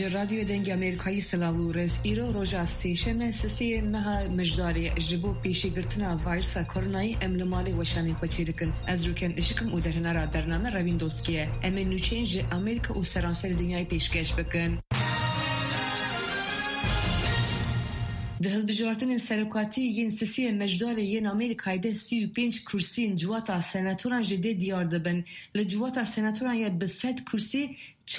رادیو دنگ امریکایی سلالورز ایرو روژا سیشن سسی مها مجداری جبو پیشی گرتنا وایرس کرونایی املمالی وشانی خوچی دکن از روکن اشکم او درهنا را برنامه روین دوستکیه امن نوچینج امریکا و سرانسر دنیای پیشکش بکن. ده هلبجارتن سرکاتی ین سسی مجدار ین امریکای ده 35 کرسی جواتا سناتوران جدی دیار دبن لجواتا سناتوران یا به 100 کرسی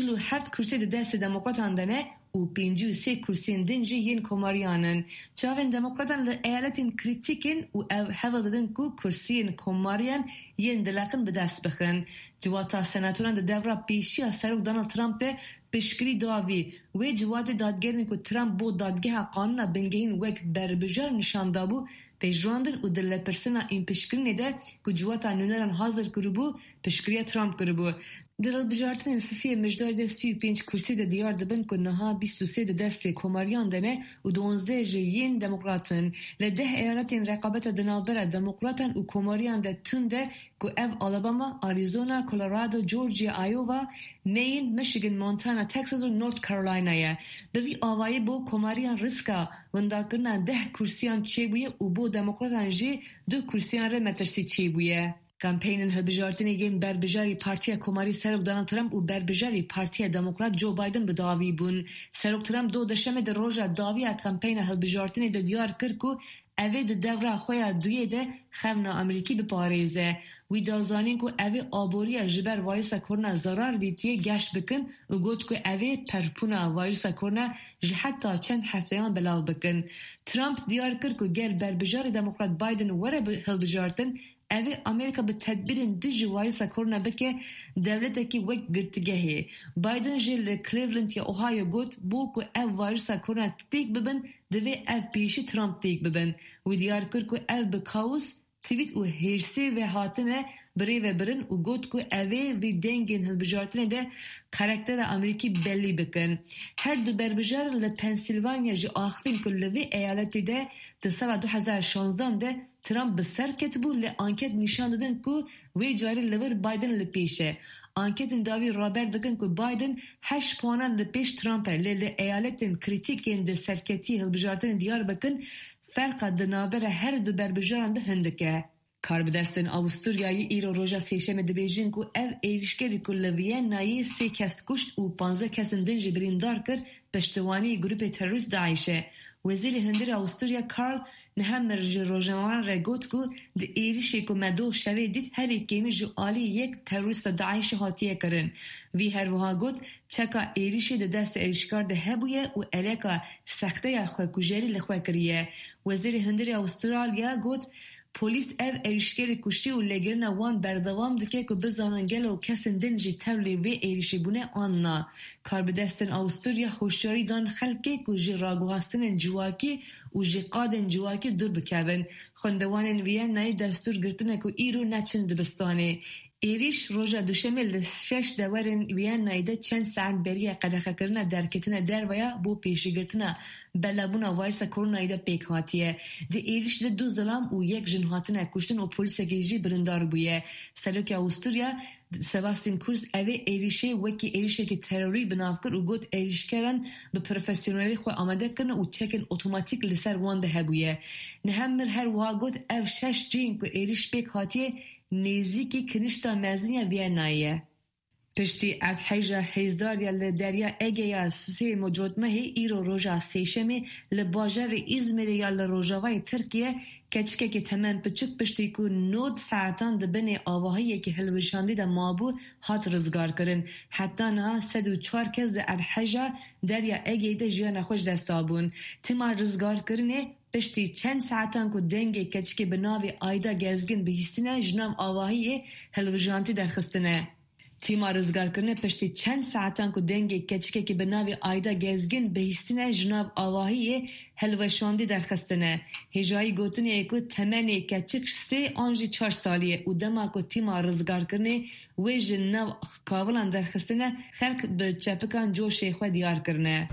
47 کرسی ده دست دموکراتان دنه و 53 کرسین دنجی ین کماریانن چاوین دموکراتان لایالتین کریتیکن و هول دادن کو کرسین کماریان ین دلقن به دست بخن جواتا سناتوران ده دورا پیشی سروک دونالد ترامپ ده پشکری داوی و جواد دادگرین که ترامپ با دادگاه قانون بنگهین وک بربجار نشان دابو پیشراندن و دل پرسنا این پشکرین ده که جواتا نونران حاضر کربو پشکری ترامپ کربو دل بجارتن سیاسی مجدار ده 35 کرسی ده دیار دبن که نها 23 ده دست کماریان دنه و 12 جیین دموکراتن لده ایالتین رقابت دنابر دموکراتن و کماریان ده تنده که او آلاباما، آریزونا، کولورادو، جورجیا، آیووا، مین، میشیگن، مونتانا، تکساس و نورت کارولاینا دوی آوایی بو کماریان ریسکا وندا کرنا 10 کرسیان چه بویه و بو دموکراتان جی 2 کرسیان ره مترسی چه بویه. کمپینن هلبجارتنی گین بربجاری پارتیا کماری سروک دونالد ترامپ و بربجاری پارتیا دموکرات جو بایدن به داوی بون. سروک ترامپ دو دشمه در روژا داوی کمپین هلبجارتنی ده دیار کرد که اوه ده دورا خویا دویه ده خمنا امریکی بپاریزه. وی دازانین که اوه آبوری جبر وایرس کرونا ضرر دیتیه گشت بکن و گوت که اوه پرپونا وایرس کرونا حتی چند هفتهان بلاو بکن. ترامپ دیار کرد که گل بربجار دموکرات بایدن وره هلبجارتن اوه امریکا به تدبیرن دیجی وایرس کرونا بکه دولته کی وک گرتگهه. بایدن جل کلیولند یا اوهایو گوت بو که او وایرس کرونا تیک ببن دوی او پیشی ترامپ تیک ببن و دیار کرد که او بکاوس تویت و هرسی و هاتنه بری و برن و گوت که اوه وی دنگین هلبجارتنه ده کارکتر امریکی بلی بکن. هر دو بربجار لپنسیلوانیا جی آخرین که لوی ایالتی ده سال 2016 ده ترامپ بسر کتبو لانکت نشان دادن که وی جاری لور بایدن لپیشه. انکتن داوی رابرت دکن که بایدن 8 پوانان لپیش ترامپه لی ایالتن کریتیکین ده سرکتی هلبجارتن دیار بکن فرق دنابر هر دو بربجاران ده هندکه. کاربدستن آوستوریایی ایرو روژا سیشم دبیجین که او ایرشگری که لویه نایی 3 کس کشت و 15 کسن دنجی بریندار کر پشتوانی گروپ تروریست داعشه. وزیر هندر آوستوریا کارل نهم روژنوان را گوت که ده ایرشی که مدو شوی دید هر ایکیمی جو آلی یک تروریست داعش هاتیه کرن. وی هر وها گوت چکا ایرشی ده دست ایرشکار ده هبویه و الیکا سخته یا خواه کجری لخواه کریه. وزیر هندر آوسترالیا گوت پولیس او ایرشگر کشتی و لگرن وان بردوام دکه که بزانن گلو کسن دنجی تولی و ایرشی بونه آننا. کاربدستن آوستوریا خوشیاری دان خلقه که جی راگوهاستن جواکی و جی قادن جواکی دور بکبن. خوندوانن ویان نای دستور گرتنه که ایرو نچند بستانه. ایریش روژا دوشمه لسشش دورن ویان نایده چند ساعت بریه قدخه کرنه درکتنه در ویا بو پیشی گرتنه بلابونا وایرس کرونایده پیک هاتیه. ده ایریش ده 2 ظلام و 1 جنهاتنه کشتن و پولیس گیجی برندار بویه. سلوک آوستوریا سباستین کورس اوه ایریشه وکی ایریشه که تروری بناف کرد و گوت ایریشکران به پروفسیونالی خواه آمده کرن و چکن اتوماتیک لسر وانده هبویه. نهمر هر وها گوت او 6 جین که ایریش پیک هاتیه نیزیکی کنشتا مزنیه وینایه. پشتی از حیجه هیزداریا لدریا اگه سی موجود مهی ایرو روژا سیشمی لباجر ازمیر یا لروژاوای ترکیه کچکه که تمام پچک پشتی که 9 ساعتان دبنی آواهایی که هلوشاندی ده مابو هات رزگار کرن. حتی نه 104 کس ده حیجه دریا اگه ده جیان خوش دستابون. تیما رزگار کرنه پشتی چند ساعتان که دنگی کچکی به ناوی آیدا گزگین بهیستینه جنام آواهی هلوشانتی درخستنه. تیما رزگار کرنه پشتی چند ساعتان که دنگی کچکی که به ناوی آیدا گزگین بهیستینه جناب آواهی هلوشاندی درخستنه. هجایی گوتنی که تمنی کچک 3 آنجی 4 سالیه و دما که تیما رزگار کرنه و جناب کابلان درخستنه خلق به چپکان جو شیخوه دیار کرنه.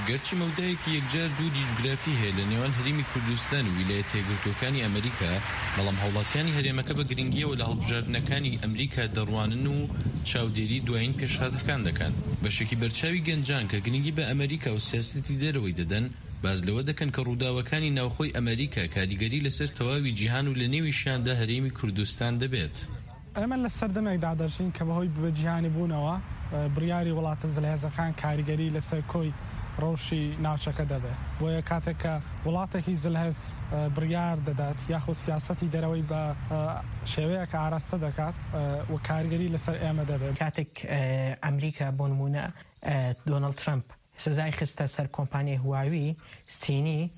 گەرچی مەودایەکی یەکجار دووری جوگرافی هەیە لە نێوان هەرێمی کوردستان و ویلایەتە یەکگرتووەکانی ئەمریکا، بەڵام هاوڵاتیانی هەرێمەکە بە گرنگیەوە لە هەڵبژاردنەکانی ئەمریکا دەڕوانن و چاودێری دوایین پێشهاتەکان دەکەن. بەشێکی بەرچاوی گەنجان کە گرنگی بە ئەمریکا و سیاسەتی دەرەوەی دەدەن باز لەوە دەکەن کە ڕووداوەکانی ناوخۆی ئەمریکا کاریگەری لەسەر تەواوی جیهان و لە نێویشیاندا هەرێمی کوردستان دەبێت. ئەمە لە سەردەمێکدا دەژین کە بەهۆی بەجیهانی بوونەوە بڕیاری وڵاتە زلهێزەکان کاریگەری لەسەر کۆی ڕۆژی ناوچەکە دەبێت. بۆیە کاتێک کە وڵاتێکی زلهێز بڕیار دەدات یاخود سیاسەتی دەرەوەی بە شێوەیەک ئاراستە دەکات و کاریگەری لەسەر ئێمە دەبێت. کاتێک ئەمریکا بۆ نمونە دۆناڵد ترامپ سزای خستە سەر کۆمپانیای هواوی چینی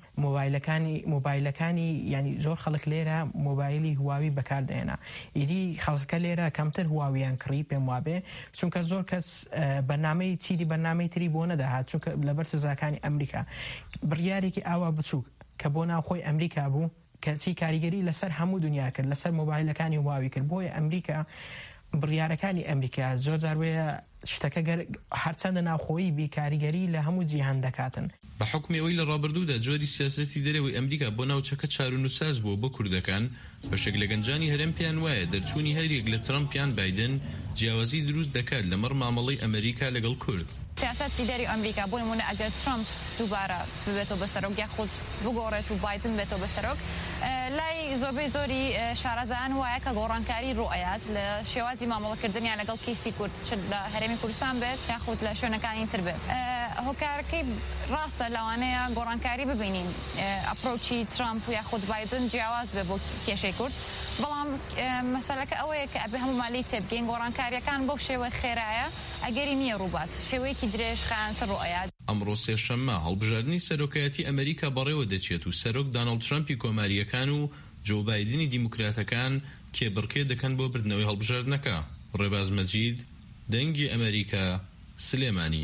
مۆبایلەکانی ینی زۆر خەڵک لێرە مۆبایلی هواوی بەکاردێنا. ئیدی خەڵکەکە لێرە کەمتر هواویان کڕی پێم وابێ چونکە زۆر کەس بەرنامەی چیدی بەرنامەی تری بۆ نەداهات چونکە لەبەر سزاکانی ئەمریکا بڕیارێکی ئاوا بچووک کە بۆ ناوخۆی ئەمریکا بوو کەچی کاریگەری لەسەر هەموو دنیا کرد لەسەر مۆبایلەکانی هواوی کرد. بۆیە ئەمریکا بڕیارەکانی ئەمریکا زۆر جاروەیە شتەکە هەرچەندە ناوخۆیی بیکاریگەری لە هەموو جیهان دەکاتن. بە حکومەوەی لە ڕابردوودا جۆری سیاسەتی دەرەوەی ئەمریکا بۆ ناوچەکە چارونوساز بووە بۆ کوردەکان بەشێک لە گەنجانی هەرێم پێیان وایە دەرچوونی هەریەک لە ترامپیان بایدن جیاوازی دروست دەکات لەمەڕ مامەڵەی ئەمریکا لەگەڵ کورد. سیاسەتی دەری ئەمریکا بۆ نمونە ئەگەر ترامپ دووبارە ببێتەوە بەسەرۆک یاخود بگۆڕێت و بایدن بێتەوە بەسەرۆک، لای زۆربەی زۆری شارەزایان وایە کە گۆڕانکاری ڕوئەیات لە شێوازی مامەڵەکردنیان لەگەڵ کەیسی کورد چ لە هەرێمی کوردستان بێت یاخود لە شوێنەکانی تر بێت. هۆکارەکەی ڕاستە لەوانەیە گۆڕانکاری ببینین ئەپرۆچی ترامپ و یاخود بایدن جیاواز بێ بۆ کێشەی کورد، بەڵام مەسەلەکە ئەوەیە کە ئەبێ هەموو مالی تێبگەین گۆڕانکاریەکان بەو شێوەی خێرایە ئەگەری نییە ڕووبات شێوەیەکی درێژ خایانتر ڕوئەیات. ئەمڕۆ سێشەممە هەڵبژاردننی سەرۆکایەتی ئەمریکا بەڕێوە دەچێت و سەرۆک داناڵد ترامپی کۆماریەکان و جۆ بایدنی دیموکراتەکان کێبڕکێ دەکەن بۆ بردنەوەی هەڵبژاردنەکە. ڕێباز مەجید، دەنگی ئەمریکا، سلێمانی.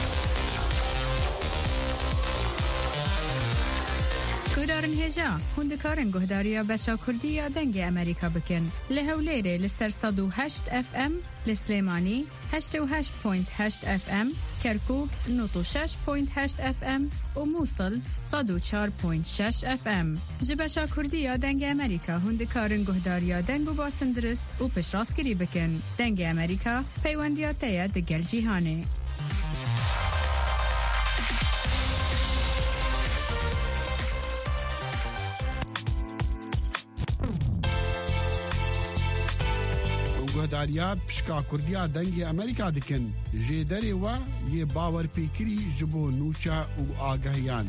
گۆدارن هێژا هوندکارن گۆهداریە بەشا کوردی یا دەنگی ئەمریکا بکەن لە هەولێرێ لەسەر 108 FM لە سلێمانی 88.8 FM کەرکوک 96.8 FM و مووسڵ 104.6 FM ji بەشا کوردی یا دەنگی ئەمریکا هوندکارن گۆهداریە دەنگ و باسن درست و پشتڕاستگیری بکەن. دەنگی ئەمریکا پەیوەندیاتەیە دەگەل جیهانێ. گۆداریا پشکا کوردیا دەنگی ئەمریکا دکن ژێ دەرێوە یێ باوەرپێکری ji بۆ نوچە و ئاگەهیان.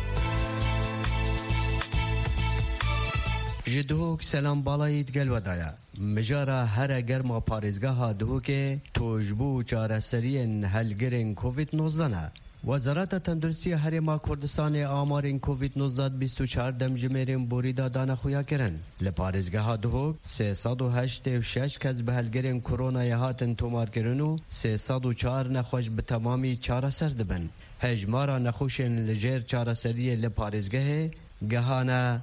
ji dihok selam balayî digel wedaya mijara here germa parêzgeha dihokê tojbû çareseriyên helgirên COVID-19 ne. Wezareta Tenduristiya Herêma Kurdistanê amarên COVID-19 24 demjimêrên borîda danexuya kirin. Li parêzgeha Duhok 386 kes bi helgerên koronayê hatin tomarkirin û 304 nexweş bi temamî çareser dibin. Hejmara nexweşên li jêr çareseriyê li parêzgehê gehane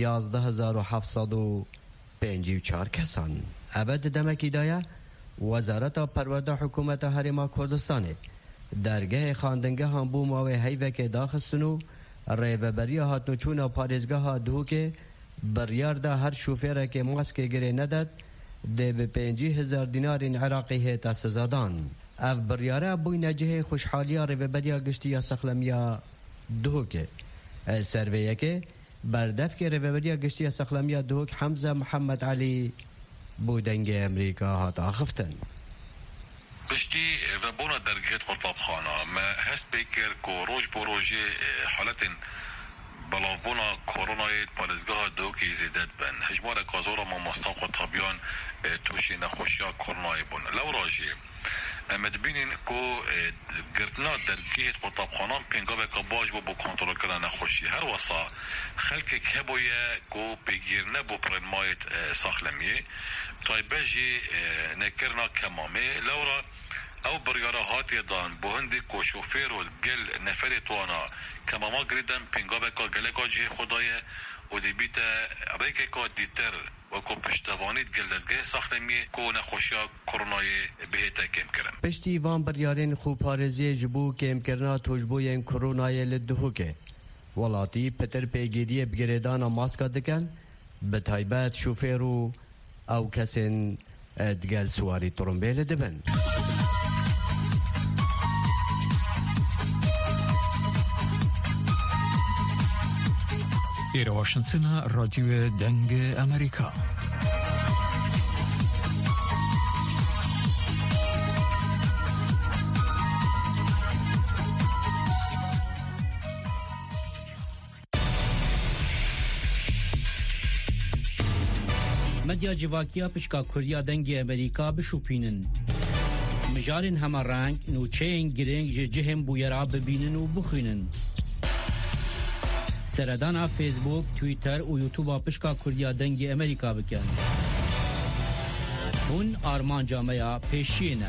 11754 kesan. Ev di demekî de ye Wezareta Perwerde Hikûmeta Herêma Kurdistanê dergehê xandingehan bû mavê heyvekê daxistin û rêveberiya hatnûçûna parêzgeha Duhokê biryar da her şofêrekê maskê girê nedet dê bi 50,000 dinarên Iraqî hêta sizadan. Ev biryare bûyne cihê xweşxaliya rêveberiya giştiya sexlemiya Duhokê. Serveyekê berdevkê rêveberiya giştiya sexlemiya Duhok Hemze Mihemed Elî bû dengê Amerîka hat axiftin. پشتی و بونا درگیت قطب خانه ما هست بکر که روز بروژه حالت بلاف بونا کورونای پارزگاه دو که زیدت بن هجمار کازورا ما مستاق و طبیان توشی نخوشیا کورونای بون لو راجه امد بینین که گرتنا درگیت قطب خانه پینگاه که باش بو کنترل کردن نخوشی هر وصا خلک که بویه که بگیرنه بو پرنمایت ساخلمیه طای بجی نکرنا کمامه لورا او او بریارا هاتی دان بو هندی کو شوفیر و گل نفری توانا کما ما گریدن پینگا بکا گله کا جه خدای و دی بیت ریکه کا دیتر و کو پشتوانید گل دزگه ساختمی کو نخوشیا کرونای بهتا کم کرن پشتی وان بریارین خوب پارزی جبو کم کرنا توجبوی این کرونای لدهوکه ولاتی پتر پیگیری بگریدان ماسکا دکن به تایبت شوفیر و او کسین دگل سواری ترمبیل دبن إلى واشنطن راديو دنج أمريكا. مدیا جواکیا پشکا کوریا دنگ امریکا بشوپینن مجارن همه رنگ نوچین گرنگ جهم بویرا ببینن و بخوینن سردانا فیسبوک تویتر و یوتیوب پشکا کوریا دنگ امریکا بکن هون آرمان جامعه پیشینه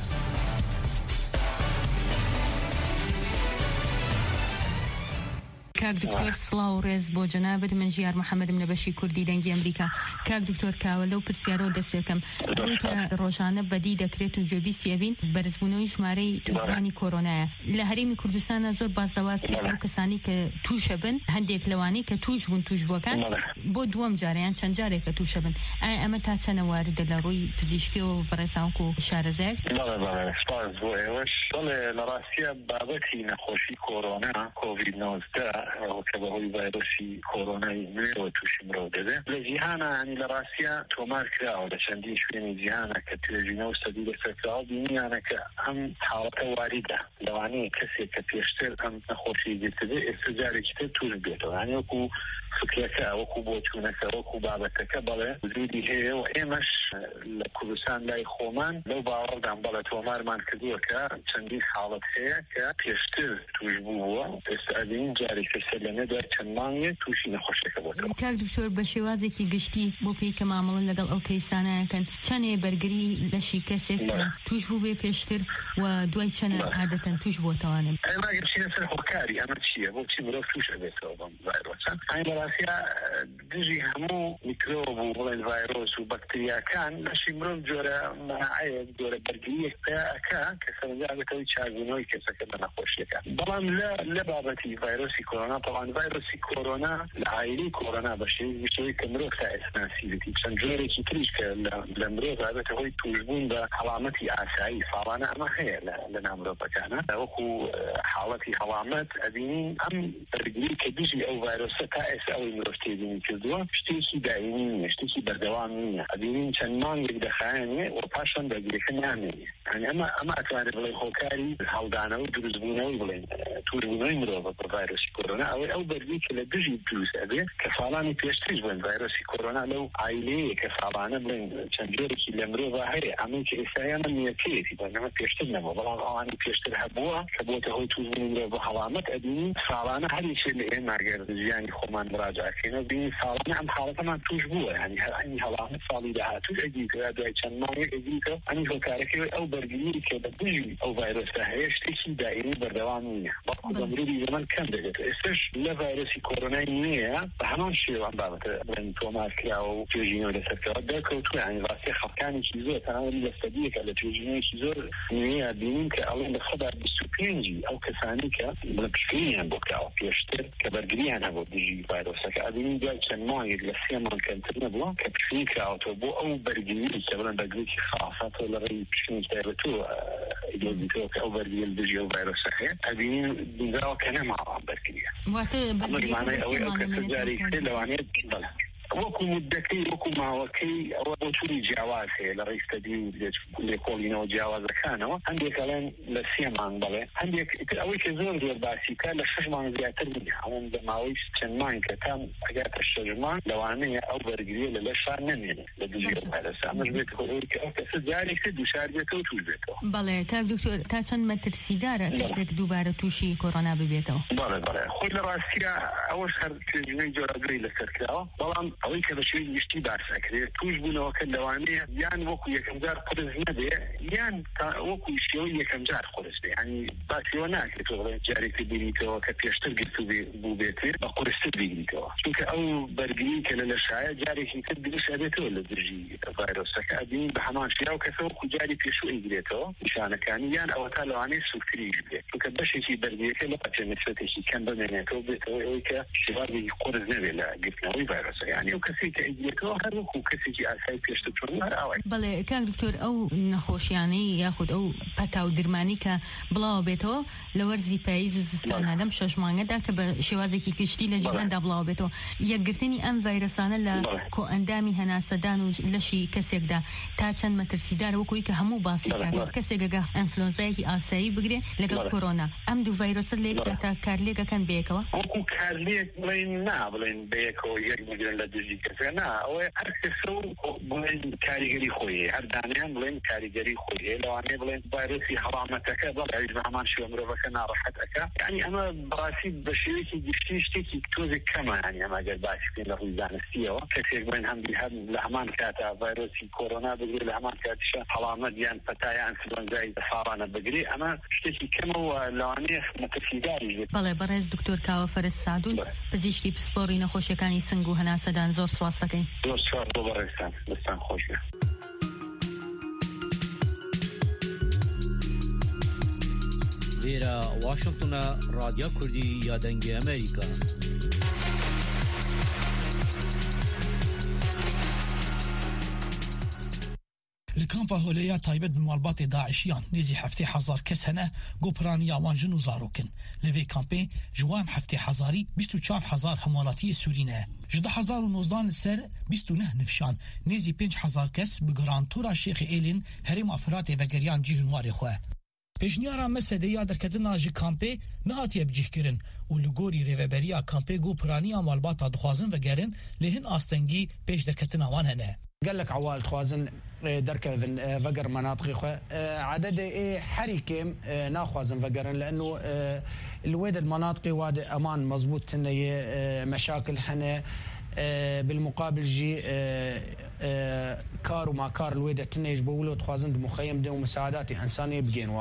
كاك دكتور صلاو ريز بو جنابد من جيار محمد من بشي كردي دنجي أمريكا كاك دكتور كاولو برسيارو دسيكم روكا روشانة بديدة كريتو جوبي سيابين برزبونوي جماري توجباني كورونا لهريمي كردستان زور بازدوا كريتو كساني كتوشبن هنديك لواني كتوجبون توجبوكان بو دوام جاريان چند جاري كتوشبن اما تا چند وارد لروي بزيشكيو برسانكو شارزاك بله سپاس بو ایوش بله لراسيا بابتي نخوشي كورونا كوفيد 19 که به ویروسی کرونا نو توشیم رو داده لجیهانا یعنی لراسیا تومار کرده و چندی شوینی جیهانا که تلویزیون استادی فکر دنیانا که هم حالت وارده لوانی کسی که پیشتر هم نخوشی گرفته استجاری که توش بیاد یعنی وکو فکرکه وکو بوچونکه وکو بابتکه بله وجودی هی و ایمش لکردستان لای خومن لو باوردن بله تومار من کردو که چندی حالت هی که پیشتر توش بوه استادین جاری سلمه در چندمانی توشی نخوشه که بود. کاک دکتور بشوازی کی گشتی بو پیک معامله لگل او کیسانه کن چنه برگری لشی کسی توش بو به پیشتر و دوای چنه عادتا توش بو توانم. اما گرچه نفر حکاری اما چیه بو چی مرا توش بیتو بام ویروسان. این راسیا دیجی همو میکروب و ولن ویروس و باکتریا کان لشی مرا جوره مناعه جوره برگری که سنجا بتوی چارگونوی کسی که نخوشه کن. بلام لا بابتی ویروسی کرونا طبعا فيروسي كورونا العائلي كورونا بشي كمروف تاع سناسيتي سنجوري كي تريش لمروف هذا هو توجبون بعلامتي اساي فانا ما هي لنا مروف كان وكو حالتي علامات ادين ام رجلي كبيجي او فيروس تاع او مروف تيجي كدوا شتي دايمين شتي بردوام ادين كان ما يقدر خاني وباشن دغري كنامي يعني اما كان بلاي هوكاري حالدانا ودرزبونا وبلاي توجبون مروف فيروس كورونا او بريك لدجي بلوس ابي كفالاني بيشتري بين فيروس كورونا لو عائلي كفالانه بين چنجوري كي لمرو ظاهري عمل كيسايانا ميكي بينما بيشتري والله اني بيشتري هبوا كبوته هو توزن بحلامات ادين فالانه هذه الشيء اللي ما غير يعني خمان مراجعه كنا بين فالانه عم حالته ما توجبوا يعني هاي حلامات صالحه تجي هذا كان ما يجي اني هو كاركي او برجي كبدجي او فيروس هيشتي دائما بردواميه بقى مريض زمان كان ده استش لفيروسي كورونا نية بهمان شيء عم بعمل من توماس كلاو تيجينو لسكر ده كوتو يعني راسي خفكاني كيزور أنا اللي استديك على تيجينو كيزور نية بينين كأول بخبر بالسوبينجي أو كثاني كبشكلين بوكاو بيشتر كبرجريان هو بيجي فيروس كأبينين ده كان ما يدلسيه ما كان تنبوا كبشكلين كأو تبو أو برجري كبرن برجري خاصة ولا غير بشكلين تابتو يدلسيه كأو برجري بيجي فيروس صحيح أبينين بيزاو كنا مع برجري معناه أو كتجاري لوانيت بلا وكو مدكي وكو ما وكي أو بطولي جواز هي لرئيس تدين لكولينو جواز كانوا عندي كلام لسيمان بلا عندي أول كزور ديال باسي كان لشجمان زياتر منها عموم دماويش تنمان كتام أجات الشجمان لوانية أو برجري للشان نمينة لدجيو هذا سامش بيته أول كتجاري كده شار بيته وتوش بيته بله كاك دكتور تاچن مترسي داره كسر دوباره توشي كورونا ببيته بله خود راسيا أول شهر تجمع جرا قري لسركلا بلام ئەوەی کە بەشێوی گشتی باس ئەکرێت توش بوونەوە کە لەوانەیە یان وەکو یەکەم جار قرس نەبێ یان وەکو شێوەی یەکەم جار قرس بێ ینی باسیەوە ناکرێت بڵێن جارێکی بینیتەوە کە پێشتر گرتو بوو بێتێ بە قورستر بگریتەوە چونکە ئەو بەرگری کە لە لەشایە جارێکی تر گرش ئەبێتەوە لە درژی ڤایرۆسەکە ئەبینین بە هەمان شێوە کەسە وەکو جاری پێشوو ئەیگرێتەوە نیشانەکانی یان ئەوە تا لەوانەیە سوکتری بێت چونکە بەشێکی بەرگریەکە لە پاچە نسبەتێکی کەم بمێنێتەوە بێتەوە ئەوەی کە شێوازێکی قورس نەبێت لە گرتنەوەی ڤایرۆسە یعنی ئەو کەسێک کە ئەیگرێتەوە هەر وەکو کەسێکی ئاسایی پێشتر چۆن هەر ئاوای بەڵێ کاک دکتۆر ئەو نەخۆشیانەی یاخود ئەو پەتا و درمانی کە بڵاو بێتەوە لە وەرزی پاییز و زستانە لەم 6 مانگەدا کە بە شێوازێکی گشتی لە جیهاندا بڵاو بێتەوە یەکگرتنی ئەم ڤایرۆسانە لە کۆئەندامی هەناسەدان و لەشی کەسێکدا تا چەند مەترسیدار وەکوی کە هەموو باسی کەسێکگە ئەنفلۆنزایەکی ئاسایی بگرێ لەگەڵ کۆرۆنا ئەم دوو ڤایرۆسە لێکتا کارلێکەکەن بەیەکەوە وەکو کارلێک بڵێن نا بڵێن بەیەکەوە یەک بگرن لە دژی کەسێ نا ئەوەی هەر کەسە بڵێن کاریگەری خۆی هەر دانیان بڵێن کاریگەری خۆی لەوانەیە بڵێن ڤایرۆسی هەڵامەتەکە بەڵێ بە هەمان شێوە مرۆڤەکە ناڕەحەت ئەکا یعنی ئەمە بەڕاستی بە شێوەیەکی گشتی شتێکی تۆزێک کەمە ینی ئەمە ئەگەر باسی بکەین لە ڕووی زانستیەوە کەسێک بڵێن هەمدی هەر لە هەمان کاتە ڤایرۆسی کۆرۆنا بگرێت لە هەمان کاتیشە هەڵامەت یان پەتا یان ئەنفلۆنزای ساڕانە بگرێ ئەمە شتێکی کەمەوە لەوانەیە مەترسیداری بێت. بەڵێ بەڕێز دکتۆر کاوە فەرست سادون پزیشکی پسپۆڕی نەخۆشیەکانی سنگ و هەناسەدان زۆر سواس دەکەین. زۆر سپاس بۆ بەڕێزتان دەستان خۆش بێ. لێرە واشنگتنە رادیۆ کوردی یادەنگی ئەمریکا. لکامپا هۆلەیە تایبەت بە ماڵباتێ داعشیان نێزی 7,000 کەس هەنە گۆپرانی یاوان ژن و زارۆکن لەوێ کامپێ جوان 7,000 24,000 هەموڵاتی سوورینە 10,019 سەر 29 نفشان نێزی 5,000 کەس bi گرانتۆرا شێخی ئێلین هەرێما فراتێ vegeriyan cihên warê xwe. Pêşniyara me sedeya derketina ji kampê nehatiye bicihkirin û li gorî rêveberiya kampê gopiraniya malbata dixwazin vegerin lê hin astengî pêş derketina wan hene. قالك عوال خوازن دركفن فقر مناطقي عدد حريكم ناخوازن فقرن لانه الويد المناطقي واد امان مضبوط تنه مشاكل حنا بالمقابل جي كار وما كار الويد تنه يجبولو تخوازن مخيم دو مساعدات انسانيه بجينوا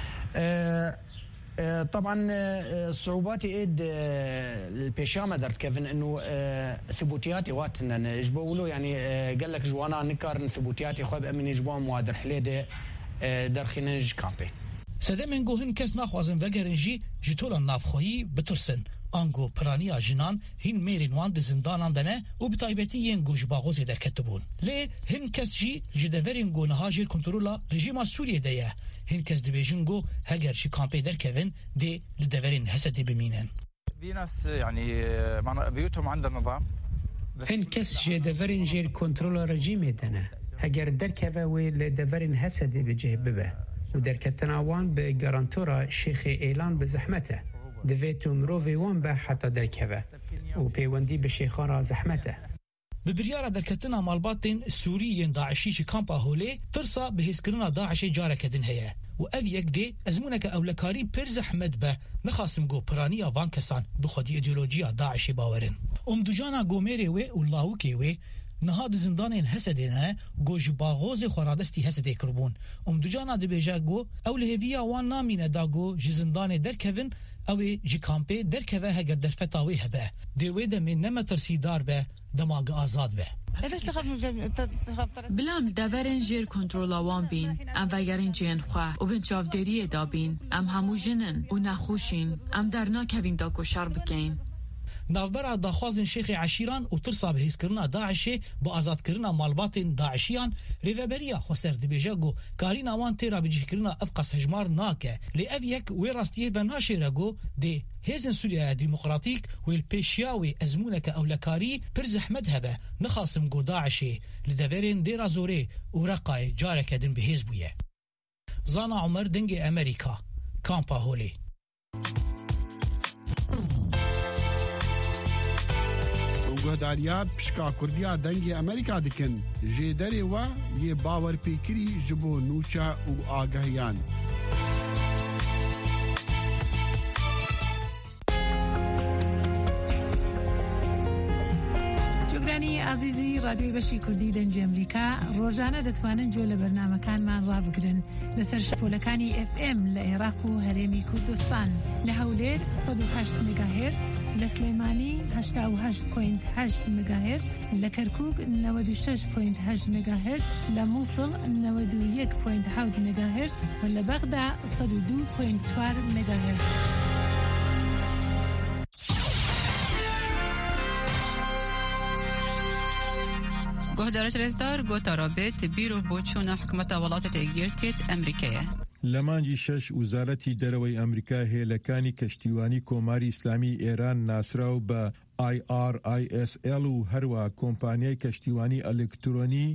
طبعا صعوباتي ايد البيشامه درت كيفن انه ثبوتياتي واتنا يجبولو يعني قال لك جوانا نكار ثبوتياتي خوب امن يجبون موادر حليده درخينج كامبي سدمن گوهن کس ناخوازن وگرنجی جتولا نافخویی بترسن انگو پرانیا جنان هین میرین وان زندانان دنه و بتایبتی ین گوش باغوزی در کتبون لی هن کس جی جدورین گو نهاجر کنترولا رژیم سوریه دیه هن کس دبیجن گو هگر شی کامپی در کون دی لدورین حسد بمینن في ناس يعني بيوتهم عند النظام هن کس جدورین جیر کنترول رژیم دنه هگر در کوا و لدورین حسد بجه ببه و درکتناوان به گارانتورا شیخ اعلان به زحمته دویتو مرووی وان به حتی درکوه و پیوندی به شیخان را زحمته ببریارا درکتنا مالباتین سوریین داعشی چی کامپا هوله ترسا به هسکرنا داعشی جارکدن هیه و او یک دی ازمونک اولکاری پر زحمت به نخاسم گو پرانیا وان کسان بخودی ایدئولوژیا داعشی باورن دوجانا گومری و لاوکی و نهاد زندانین حسدینه گوج باغوز خورادستی حسدی کربون دوجانا دبیجا گو اولهویا وان نامینه دا گو ج زندان درکوین او ج کامپی درکوه هگر در فتاوی هبه دیوی دمی نمترسیدار به دماغ آزاد به بلام دورن جیر کنترلاوان بین ام وگرین جین خواه و بین جاودری دا بین ام همو جنن و نخوشین ام در ناکوین دا کشار بکین نافبرا داخوازن شیخ عشیران و ترسا به هیسکرنا داعشی با آزادکرنا مالباتین داعشیان ریوبریا خوسر دبیجا گو کارین اوان تیرا بجیکرنا افقاس هجمار ناکه لی او یک وی راستیه بناشی رگو دی هیزن سوریا دیمقراطیک و الپیشیاوی ازمونک اولکاری پر زحمت هبه نخاسم گو داعشی لدورین دیرا زوری و رقای جارک دن به هیز بویه زانا عمر دنگ امریکا کامپا هولی گهداریا پشکا کردیا دنگی امریکا دکن جیدری و یه باور پیکری جبو نوچا و آگاهیان عزیزی رادیوی بەشی کوردی دەنگی ئەمریکا ڕۆژانە دەتوانن جۆ لە بەرنامەکانمان ڕابگرن لەسەر شەپۆلەکانی FM لە عێراق و هەرێمی کوردستان لە هەولێر 108 مگاهرتز، لە سلێمانی 88.8 مگاهرتز، لە کەرکووک 96.8 مگاهرتز، لە مووسڵ 91.7 مگاهرتز و لە بەغدا 102.4 مگاهرتز. گهدارش رزدار گوتا رابط بیرو بوچون حکومت ولایت یەکگرتووی ئەمریکایە. لە مانگی 6 وزارەتی دەرەوەی ئەمریکا هێلەکانی کەشتیوانی کۆماری ئیسلامی ئێران ناسراو بە IRISL و هەروە کۆمپانیای کەشتیوانی ئەلکترۆنی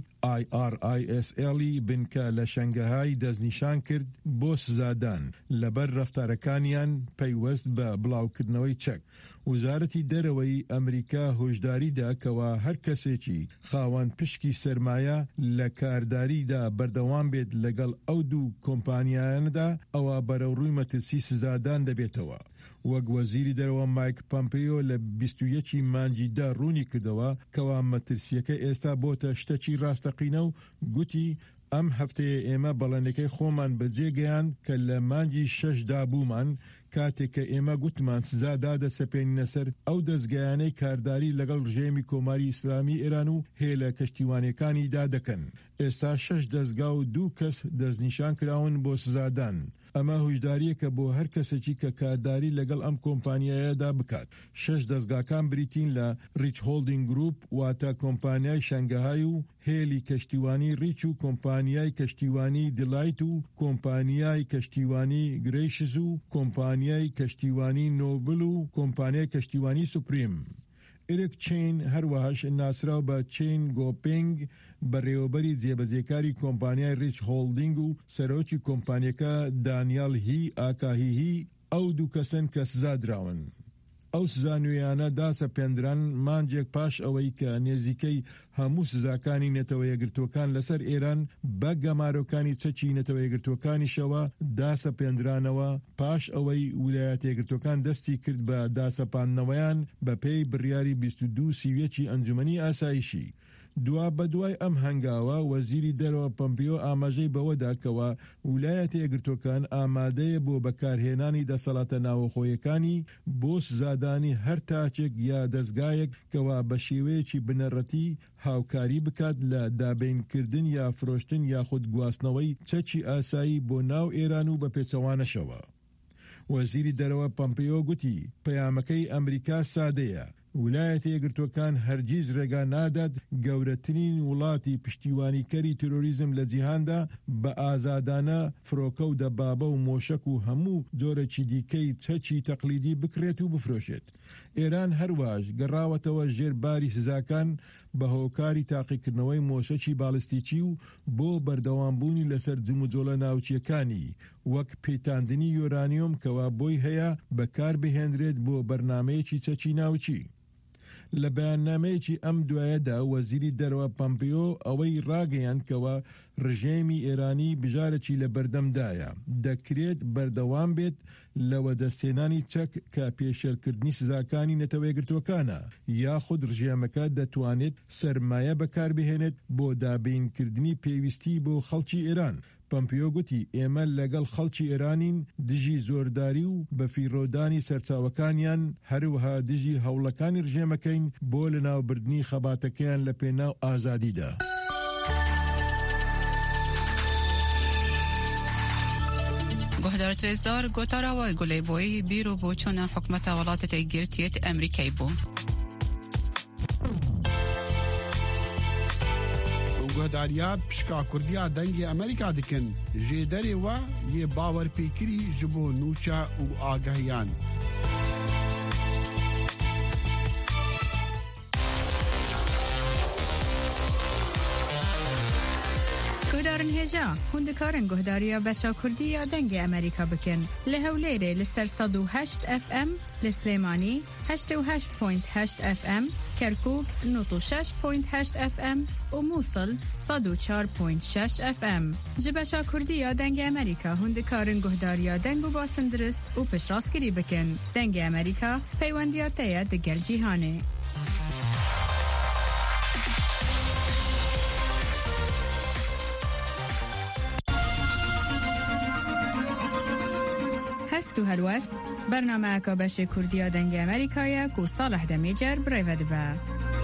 IRISL بنکە لە شەنگەهای دەستنیشان کرد بۆ سزادان لەبەر ڕەفتارەکانیان پەیوەست بە بڵاوکردنەوەی چەک. وزارەتی دەرەوەی ئەمریکا هۆشداریدا کەوا هەر کەسێکی خاوەن پشکی سەرمایە لە کارداریدا بەردەوام بێت لەگەڵ ئەو دوو کۆمپانیایانەدا ئەوە بەرەوڕووی مەترسی سزادان دەبێتەوە. وەک وەزیری دەرەوە مایک پۆمپیۆ لە 21 مانگیدا ڕوونی کردەوە کەوا مەترسیەکە ئێستا بۆتە شتێکی ڕاستەقینە و گوتی ئەم هەفتەیە ئێمە بەڵێنەکەی خۆمان بەجێگەیان کە لە مانگی 6دا بوومان کاتێک کە ئێمە گوتمان سزادا دەسەپێنینە سەر ئەو دەستگایانەی کارداری لەگەڵ ڕژێمی کۆماری ئیسلامی ئێران و هێلە کەشتیوانیەکانی دادەکەن. ئێستا 6 دەستگا و 2 کەس دەستنیشان کراون بۆ سزادان. ئەمە هۆشداریەکە بۆ هەر کەسێکی کە کارداری لەگەڵ ئەم کۆمپانیایەدا بکات. 6 دەستگاکان بریتین لە ریچ هۆڵدینگ گروپ واتە کۆمپانیای شەنگەهای و هێلی کەشتیوانی ریچ و کۆمپانیای کەشتیوانی دیلایت و کۆمپانیای کەشتیوانی گریشز و کۆمپانیای کەشتیوانی نۆبل و کۆمپانیای کەشتیوانی سوپریم. ئێرێک چین هەروەهاش ناسراو بە چین گۆپینگ بەڕێوەبەری جێبەجێکاری کۆمپانیای ریچ هۆڵدینگ و سەرۆکی کۆمپانیەکە دانیال هی ئاکاهیهی ئەو دوو کەسن کە سزادراون. ئەو سزانویانە داسەپێندران مانجێک پاش ئەوەی کە نێزیکەی هەموو سزاکانی نەتەوە یەکگرتوەکان لەسەر ئێران بە گەمارۆکانی چەکی نەتەوە یەکگرتوەکانیشەوە داسەپێندرانەوە پاش ئەوەی ویلایەتە یەکگرتوەکان دەستی کرد بە داسەپاندنەوەیان بە پێی بڕیاری 22 سیوێکی ئەنجومەنی ئاسایشی. دوا بەدوای ئەم هەنگاوە وەزیری دەرەوە پۆمپیۆ ئاماژەی بەوەدا کەوە ویلایەتە یەکگرتوەکان ئامادەیە بۆ بەکارهێنانی دەسەڵاتە ناوەخۆیەکانی بۆ سزادانی هەر تاچێک یا دەستگایەک کەوا بە شێوەیەکی بنەڕەتی هاوکاری بکات لە دابینکردن یا فرۆشتن یاخود گواستنەوەی چەکی ئاسایی بۆ ناو ئێران و بە پێچەوانەشەوە. وەزیری دەرەوە پۆمپیۆ گوتی پەیامەکەی ئەمریکا سادەیە. ویلایەتە یەکگرتوەکان هەرگیز ڕێگا نادات گەورەترین وڵاتی پشتیوانیکەری تۆرۆریزم لە جیهاندا بە ئازادانە فرۆکە و دەبابە و مۆشک و هەموو جۆرەی دیکەی چەکی تەقلیدی بکرێت و بفرۆشێت. ئێران هەروەش گەڕاوەتەوە ژێر باری سزاکان بە هۆکاری تاقیکردنەوەی مۆشەکی باڵستیکی و بۆ بەردەوامبوونی لەسەر جموجۆلە ناوچیەکانی وەک پێیتاندنی یۆرانیۆم کەوا بۆی هەیە بەکار بهێنرێت بۆ بەرنامەیەکی چەکی ناوچی. لە بەیاننامەیەکی ئەم دوایەدا وەزیری دەرەوە پۆمپیۆ ئەوەی ڕاگەیاند کەوە ڕژێمی ئێرانی بژارێکی لە بەردەمدایە دەکرێت بەردەوام بێت لەوە دەستێنانی چەک کە پێشێلکردنی سزاکانی نەتەوە یەکگرتوەکانە یاخود ڕژێمەکە دەتوانێت سەرمایە بەکاربهێنێت بۆ دابینکردنی پێویستی بۆ خەڵکی ئێران. پۆمپیۆ گوتی ئێمە لەگەڵ خەڵکی ئێرانین دژی زۆرداری و بەفیڕۆدانی سەرچاوەکانیان هەروەها دژی هەوڵەکانی ڕژێمەکەین بۆ لەناوبردنی خەباتەکەیان لە پێناو ئازادیدا. گهدارت رزدار گوتاراوای گولی بوی بیرو بوچون حکومت ولایت یەکگرتووی ئەمریکای بوو. گۆداریا پشکا کوردیا دەنگی ئەمریکا دکن ژێ دەرێوە یێ باوەرپێکری ji bo nûça û agahiyan. گهدارن هێژا hûn dikarin guhdariya beşa Kurdî ya dengê Amerîka bikin. Li Hewlêrê li ser 108 FM, li Slêmanî 88.8 FM, Kerkûk 96.8 FM û Mosul 104.6 FM. Ji beşa Kurdî ya dengê Amerîka hûn dikarin guhdariya deng û basindiriст û piştrast bikin. Dengê Amerîka peywendiya te ye di gel cîhanê. هستو هلوست برنامه که بشه کردیا دنگ امریکایا کو صالح دمیجر برای با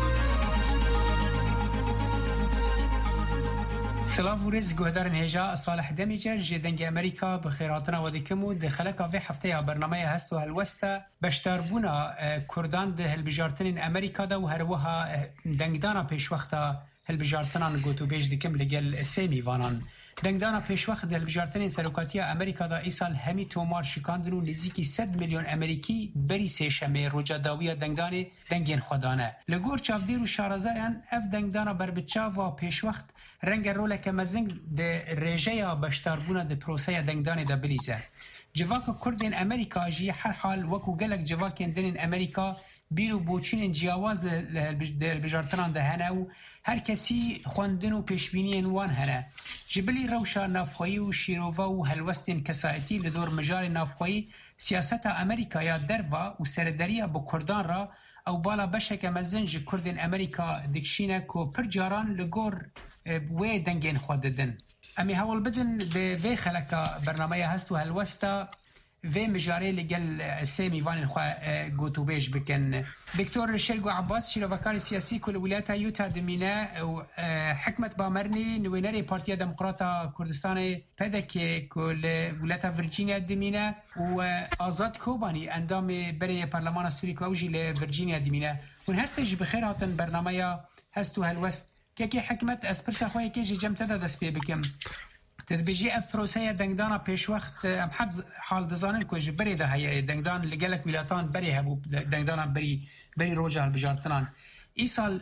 سلام ورز گهدارن هجا صالح دمیجر جدنگ امریکا بخیراتنا و دکمو دخلکا في هفته برنامه هستو هلوستا بشتربونا کردان ده هلبجارتن امریکا دا و هروها دنگدانا پیش وقتا هلبجارتنان گوتو بیج دکم لگل سیمی وانان دنگدانا پیش وقت ده هلبجارتن سروکاتی امریکا دا ایسال همی تومار شکاندنو نزیکی 100 میلیون امریکی بری سیشمه روجا داویا دنگدان دنگین خودانه لگور چافدیر و شارزایان اف دنگدانا بربچاو و پیش وقت رنگ روله که مزنگ ده رژه بشتاربونه ده پروسه دنگدان ده بلیزه جواک کردین امریکا جی هر حال وکو گلک جواکین دنین امریکا بیرو بوچین جیاواز ده بجارتنان ده هنه و هر کسی خوندن و پیشبینی وان هنه جبلی روشا نافخویی و شیروفا و هلوستین کسایتی لدور مجال نافخویی سیاست امریکا یا دروا و سردریه با کردان را او بالا بشک مزنج کردین امریکا دکشینه که پر جاران لگور وی دنگین خود ددن امی هول بدن به وی خلکا برنامه هستو هلوستا وی مجاری لگل سه میوان خواه گوتو بیش بکن دکتور شرگو عباس شیروکار سیاسی کل ولایت یوتا دمینه و حکمت بامرنی نوینری پارتیا دموکراتا کردستان پیدا که کل ولایت ورجینیا دمینه و آزاد کوبانی اندام بری پارلمان سوری کوجی لورجینیا دمینه و هر سه بخیر هاتن برنامه هستو هلوست که حکمت اسپرس خواه که جمع دست پی بکم تدبیجی اف پروسه دنگدانا پیش وقت ام حد حال دزانن که بری ده هی دنگدان لگلک ولایتان بری هبو دنگدانا بری روجه بجارتنان ای سال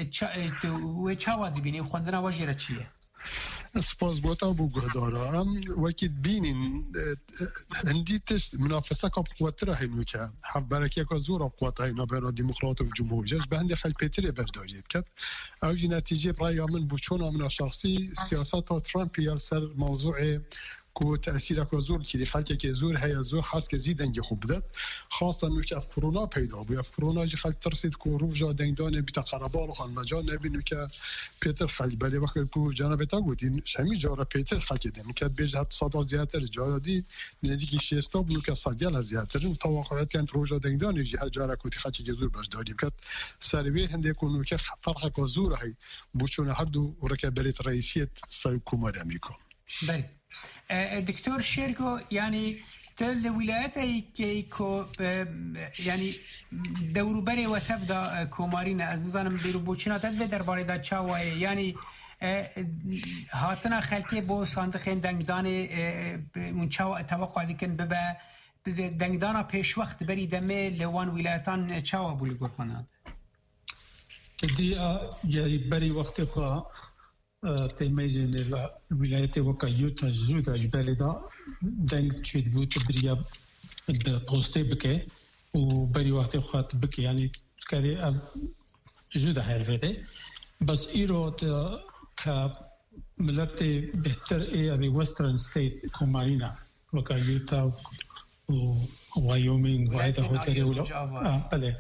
و چاوا دبینی خوندنا واجیره چیه؟ سپاس بوتا بو گهدارا وكيد بينين عندي تست منافسه قوتره هنو که حب برکه که زور قوت هینا برای دموکرات و جمهوری جاش به هندی خیلی پیتری بردارید که اوجی نتیجه برای من بوچون من شخصی سیاست ترامپ یا سر موضوع کو تأثیر که زور کلی خلک که زور هیا زور خاص که زیدنگ خوب داد خاصه نو که کرونا پیدا بود کرونا جی خلک ترسید که رو جا دنگدان بیت قربال خان مجال نبینو که پیتر خلی بله وقت کو جناب تا گفتین شمی جارا پیتر خلک دیم که بیش حد صد زیاتر جارا دی نزدیکی 60 تا بلو که صدیال زیاتر توقعات کند رو جا دنگدان جی هر جارا کوتی خلک که زور باش دادیم که سروی هنده کنو که فرق که زور هی بوچون هر دو رکبریت رئیسیت سر حکومت آمریکا بله دکتور شرگو یعنی تل ولایتی که یعنی دوروبری و تفدا کومارین از نظرم بیرو بوچینا تدوی درباره دا چاوای یعنی هاتنا خلکی بو صندوق دنگدان اون چاو توقع دیکن ببه دنگدانا پیش وقت بری دمه لوان ولایتان چاوا بولی گرکناد دی یعنی بری وقت خواه تیمیزن الولايات وكا زودا جبالي دا دنگ تشيد بوت بريا بوستي بكي وبري وقت خوات بكي يعني كاري زودا هيرفيدي بس ايرو كملتي بهتر اي ابي ويسترن ستيت كومارينا وكا يوتا ووايومينغ وهيدا هوتري ولا بله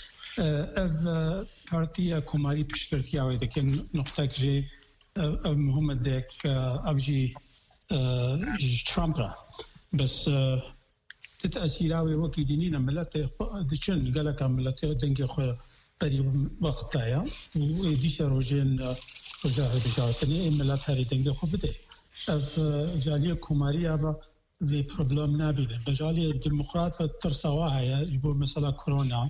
بارتيا كوماري بشكرتيا وهيدا كان نقطة جي مهم ديك أبجي ترامب بس تتأثيراوي وكي دينينا ملاتي ديشن قالك ملاتي دنجي خو بري وقت تايا وديش روجين وجاه بجارتني ملات هاري دنجي خو بدي جالي كوماري أبا في بروبلم نابيل بجالي الديمقراط ترسواها يجبو مثلا كورونا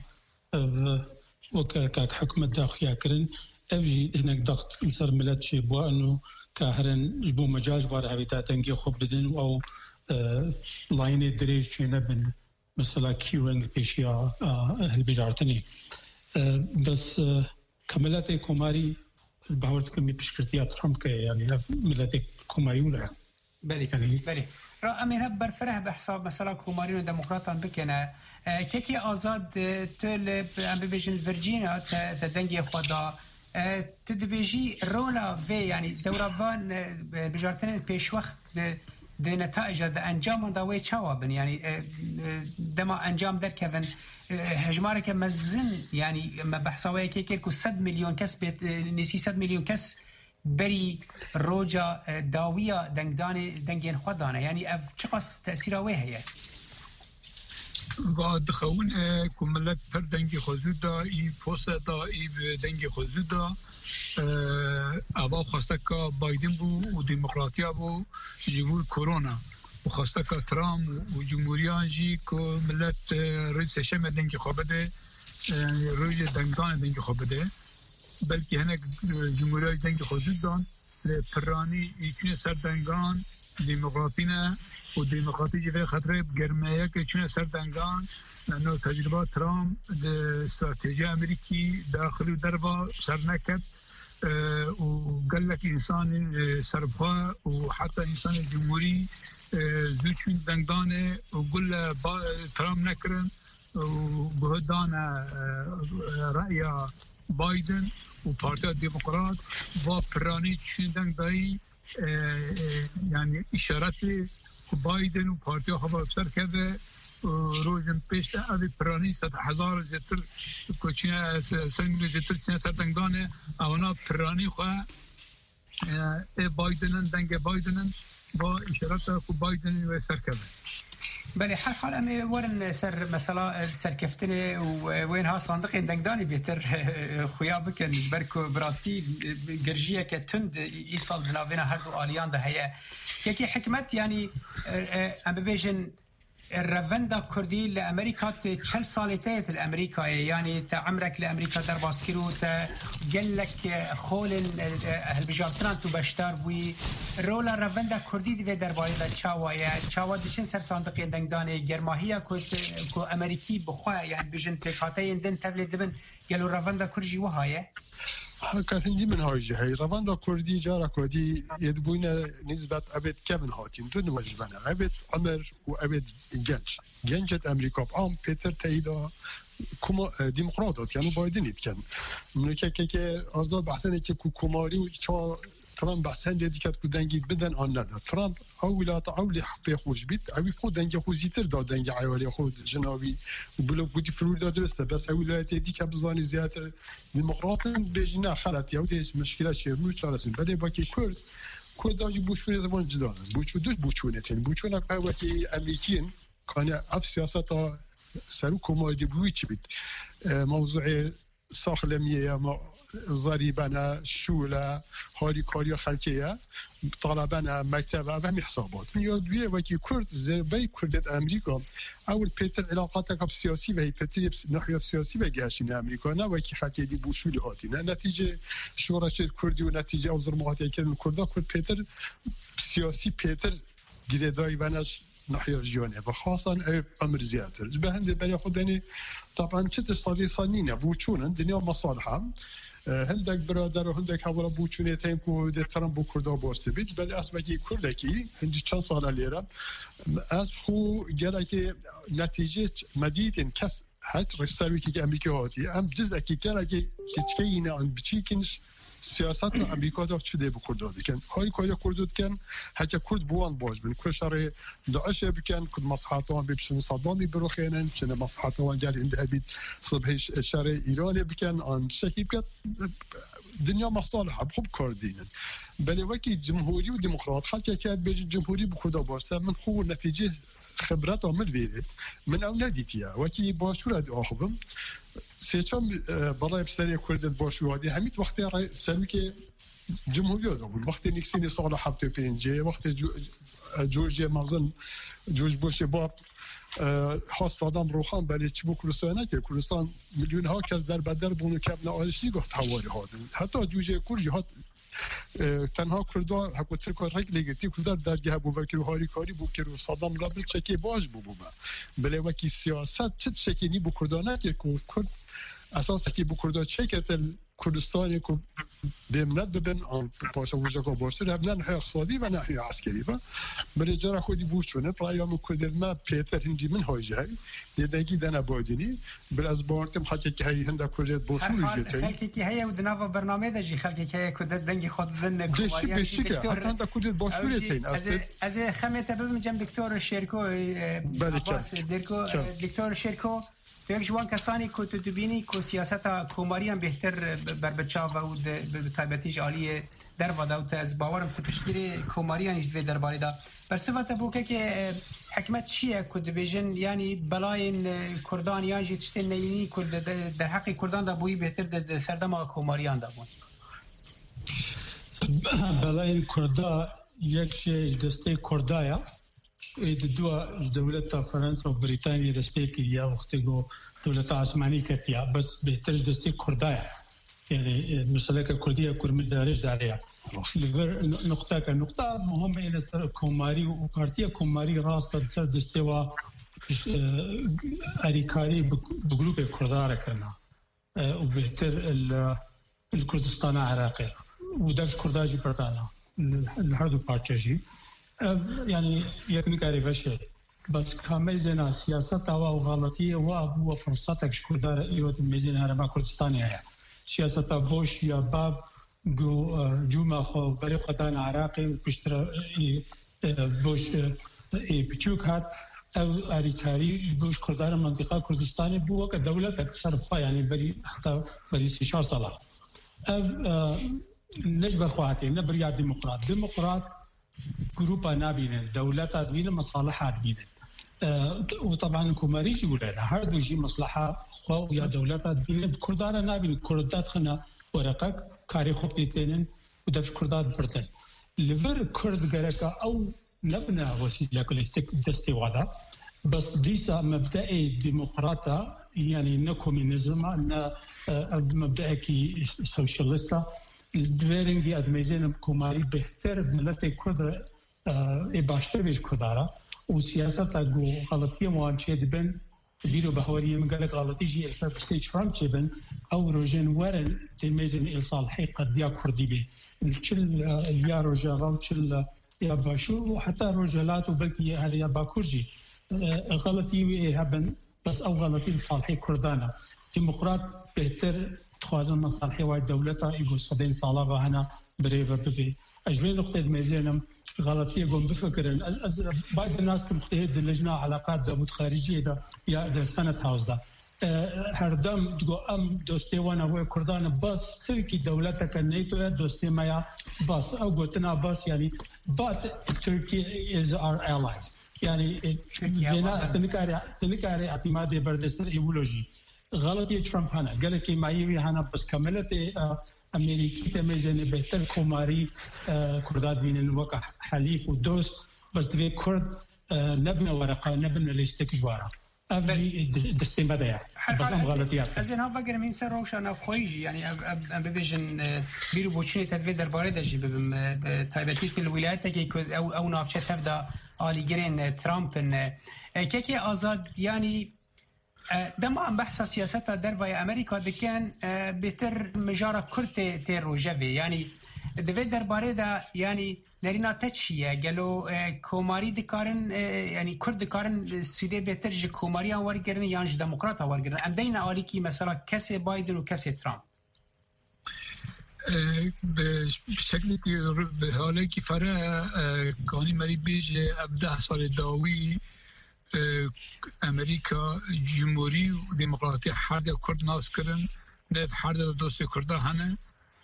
وكاك حكومة داخلية كرن أفجي هناك ضغط لسر ملات شي بوا أنه كهرن جبو مجاج وارا هبيتا تنجي خوب بدن أو لايني دريج شي نبن مثلا كيوينغ بيشيا أهل بجارتني بس كملاتي كوماري بحاولت كمي بشكرتيا ترامب كي يعني ملاتي كوماري ولا بلي بلي را امیر هب برفره به حساب مثلا کومارین و دموکراتان بکنه که آزاد تل ام ببیجن ورجینیا تدنگی خدا تدبیجی رولا و یعنی دوروان بجارتن پیش وقت ده نتایج ده انجام داوی چوابن یعنی دما انجام در کردن هجماره که مزن یعنی بحثاوی که 100 میلیون کس نسی 100 میلیون کس بری روجا داویا دنگین خودانه یعنی اف چقدر تأثیر وی هست و دخون که ملت پر دنگی خوزود دا ای پوست دا ای دنگی خوزود دا اوا خواسته که بایدن بو و دموکراتیا بو جمهور کرونا و خواسته که ترامپ و جمهوریان جی که ملت روی سشم دنگی خوابده روی دنگان دنگی خوابده بلکه هنه جمهوریان دنگی خوزود دان پرانی ایچون سر دنگان دموکراتینه و دموکراتی جوه خطره گرمه که چون سر دنگان نو تجربه ترامپ استراتژی امریکی داخلی و دربا سر نکد و قال لك انسان سربخوا وحتى انسان جمهوري زوجين دنگدانه وقول ترامب نكرن وبهدانا رأي بايدن وبارتي الديمقراط وبراني تشين دنگداي يعني اشارات بايدن وبارتي خبر بسر كذا روزن پیش اوی پرانی 100,000 جتر کوچینه سنگ جتر سینه سردنگدانه اونا پرانی خواه بایدنن دنگ بایدنن با اشارات کو بایدن و سرکبه بله حال حال امی ورن سر مثلا سرکفتنه و وین ها صندوق دنگدانی بهتر خویا بکن برکو براستی گرجیه که تند ایصال بناوینا هر دو آلیان ده هیا یکی حکمت یعنی ام ببیجن الرفندا كردي لأمريكا 40 سالتين الأمريكا يعني تعمرك لأمريكا در باسكيرو قال لك خولن هالبجارتران تو بشتار بوي رولا رفندا كردي دي در بايدا تشاوا دشن سر صندوق دنگدانه گرماهيا كو امريكي بخوا يعني بجن تكاتين دن تبلي دبن قالوا رفندا كرجي وهايه كاتن دي من هاجي هي رفندا كردي جارا كودي يدبونا نسبة أبد كابن هاتين دون وجبنا أبد عمر وأبد جنجة أمريكا بعام بيتر تايدا كما ديمقراطات يعني بايدن يتكلم من كي أرزال بحثنا كي كوماري و ترامب بحثن دیدی که دنگید بدن آن نداد ترامب اولیات اولی حقی خوش بید اوی خود دنگ خوزیتر داد دنگ عیالی خود جنابی و بلو بودی فلوریدا درسته بس اولیات دیدی که بزانی زیادتر دموکراتن بجنه خلط یا دیش مشکلات شیرنو چارسون بله با که کرد داجی بوشونه زمان جدانه بوچونه تین بوچونه که وقتی امریکین کانه اف سیاست سرو کمادی بوی چی بید موضوع ساخلمیه ما ضريبنا شولا هاري كاريا خلقية طلبنا مكتبة وهم حسابات يدوية وكي كرد زربي كردت أمريكا أول بيتر علاقاتك بسياسي وهي بيتر ناحية سياسي وجهشين أمريكا نا وكي خلقية دي بوشول هاتينا نتيجة شورش الكردي ونتيجة أوزر مغاتي كرد الكردا كرد بيتر سياسي بيتر جريداي ونش ناحية جيانه وخاصة أمر زيادة بهند بني خدني طبعا شت صدي صنينة بوشون الدنيا مصالحة هندك برادر و هندك حوالا بوچونه تیم کو در ترامپ بو کردا باسته بید بلی اسمکی کردکی هندی چند سال لیرم از خو گره که نتیجه مدیدین کس هت رسالوی که امریکا هاتی ام جز اکی گره که کچکه اینه آن بچی کنش سیاست امریکا داشت شده بکرد دیکن هایی کاری کردود کن حتی کرد بوان باش بین کشور داعش بکن کد مصلحتان بپشن صدامی بروخینن چنه مصلحتان گل اینده بید صبح شهر ایران بکن آن شکی بکن دنیا مصالحه خوب کردینن بله وکی جمهوری و دموکرات حتی که بیج جمهوری بکرد باشه من خوب نتیجه خبرات عمل بیره من او ندیدیه وکی باشورد آخوبم سیچم برای بسری کردت باشوادی همین وقتی سری که جمهوری دادم وقتی نیکسینی سال 75 وقتی جورج مازن جورج بوش باب خواست صدام روحان بله چی بو کردستان که کردستان میلیون ها کس در بدر بونو کبن آشتی گفت حوالی هادن حتی جوجه کرجی هات تنها کردا حکومت ترک رگ لگتی کردار درگه بو وکر هاری کاری بو که صدام رابط چکی باج بو بله وکی سیاست چه شکی نی بو کردانه که کرد اساس که بو کردا چکت کردستانی که بیمنت ببین آن پاشا وجه که باشتر هم نه نحیه اقتصادی و نحیه عسکری با بله جرا خودی بوچونه پرایام کردن ما پیتر هنجی من هایجه های دیدگی دنه بایدینی بل از بارتم خلقی که هایی هنده کردت باشوری جتی خلقی که هایی و دناوا برنامه دا جی خلقی که هایی کردت دنگی خود دن کماریان بشی که حتی هنده کردت باشوری تین از خمیت ببین جم دکتور شیرکو دکتور شیرکو یک جوان کسانی که تو بینی که سیاست کماریان بهتر بر بچاو و به تایبتی جالی در و داوت از باورم تو پشتری کماریان اجد در باری دا برصفت بوكا كي حكمت شيء كود بيجن يعني بلاين كردان ياجي تشتين نيني كود در حق كردان دا بوي بهتر در سردما كوماريان دا بون بلاين كردا يكشي دستي كردايا دوا دولة فرنسا وبريطانيا دستيكية وقتجو دولة عثمانية كثيرة بس بهترج دستي كردايا يعني مسألة الكردية كرمل دارج داريا نقطة مهمة إن كوماري وكارتيا كوماري راس دستوا أريكاري بجروب الكردارة كنا وبهتر الكردستان العراقي ودرج كرداجي برتانا الهردو بارتشي يعني يكون كاري شيء بس كميزنا سياسة وغلطية وفرصتك كردار يوت ميزين هرما كردستانية سياسة بوش يا باف جوما خو بريق تان عراقي وبشتر بوش بتشوك هات أو أريكاري بوش كردار منطقة كردستانية بو كدولة تصرفها يعني بري حتى بري 16 صلاة نجبر خواتي نبريا ديمقراط جروبا نابين دولات بين مصالحات بين وطبعا كوماريش يقول لنا هردو جي مصلحة خو يا دولات بين كردار نابين كردات خنا ورقك كاري خبيتين ودف كردات برتن لفر كرد جركا أو نبنا وسيلة كل استوادا بس ديسا مبدأ ديمقراطة يعني نكومينيزم نا مبدأ كي سوشياليستا دوێرنگی ئەدمەیزێنم کۆماری بهتر ملەتی کورد باشتر بێژ کوردارە و سیاسەتە غەڵەتیە وان چێ دبن بیرۆ بەهوەریە مگەلێک غەڵەتیژی ئێستا پشتی ترامپ چێ بن ئەو ڕۆژێن وەرن دەمێزن ئێساڵحی قەدیا کوردی بێ چل یا ڕۆژاغاڵ چل یا باشوور و حتا ڕۆژەلات و بەلکی هەر یا باکوورجی غەڵەتی وێ هەبن بەس ئەو غەڵەتی صالحی کوردانە دیموقرات بهتر تخوازن مصالحي وايد دولتها يقول صدين صالة هنا بريفر بفي أجمل نقطة ميزانم غلطية قوم بفكرن بعض الناس كمختهد اللجنة علاقات دابود خارجية دا يا دا سنة هاوس دا هردم تقول دوستي وانا هو كردان بس تركي دولتك الناتو دوستي مايا بس أو قلتنا بس يعني but Turkey is our allies يعني زينا تنكاري اعتمادي بردستر ايولوجي غلطي ترامب هنا قال لك معيوي هنا بس كملت امريكي تميزني بهتر كوماري كردات بين الوقع حليف ودوست بس دي كرد نبنى ورقه نبنى الاستكجواره افي دستين بدايا بس ام غلطيات ازين ها فكر من سر روشن افخويجي يعني ام ببيجن بيرو بوچني تدوي درباره دجي تايبتي الولايات كي او نافشه تفدا علي جرين ترامب كيكي ازاد يعني دما ام بحث سياسه دربه امريكا دكان بتر مجاره كرت تيرو جافي يعني دفي درباره دا يعني نرينا تشيه قالوا كوماري دكارن يعني كرد دكارن سويدي بتر ج كوماريا ورغرن يانج ديمقراطا ورغرن ام دينا عليكي مثلا كسي بايدن وكسي ترامب بشكل حاله که فرا کانی مری بیج 17 سال داوی امریکا جمهوری و دموکراتی هر دو کرد ناس کردن نه هر دو دوست کرده هنه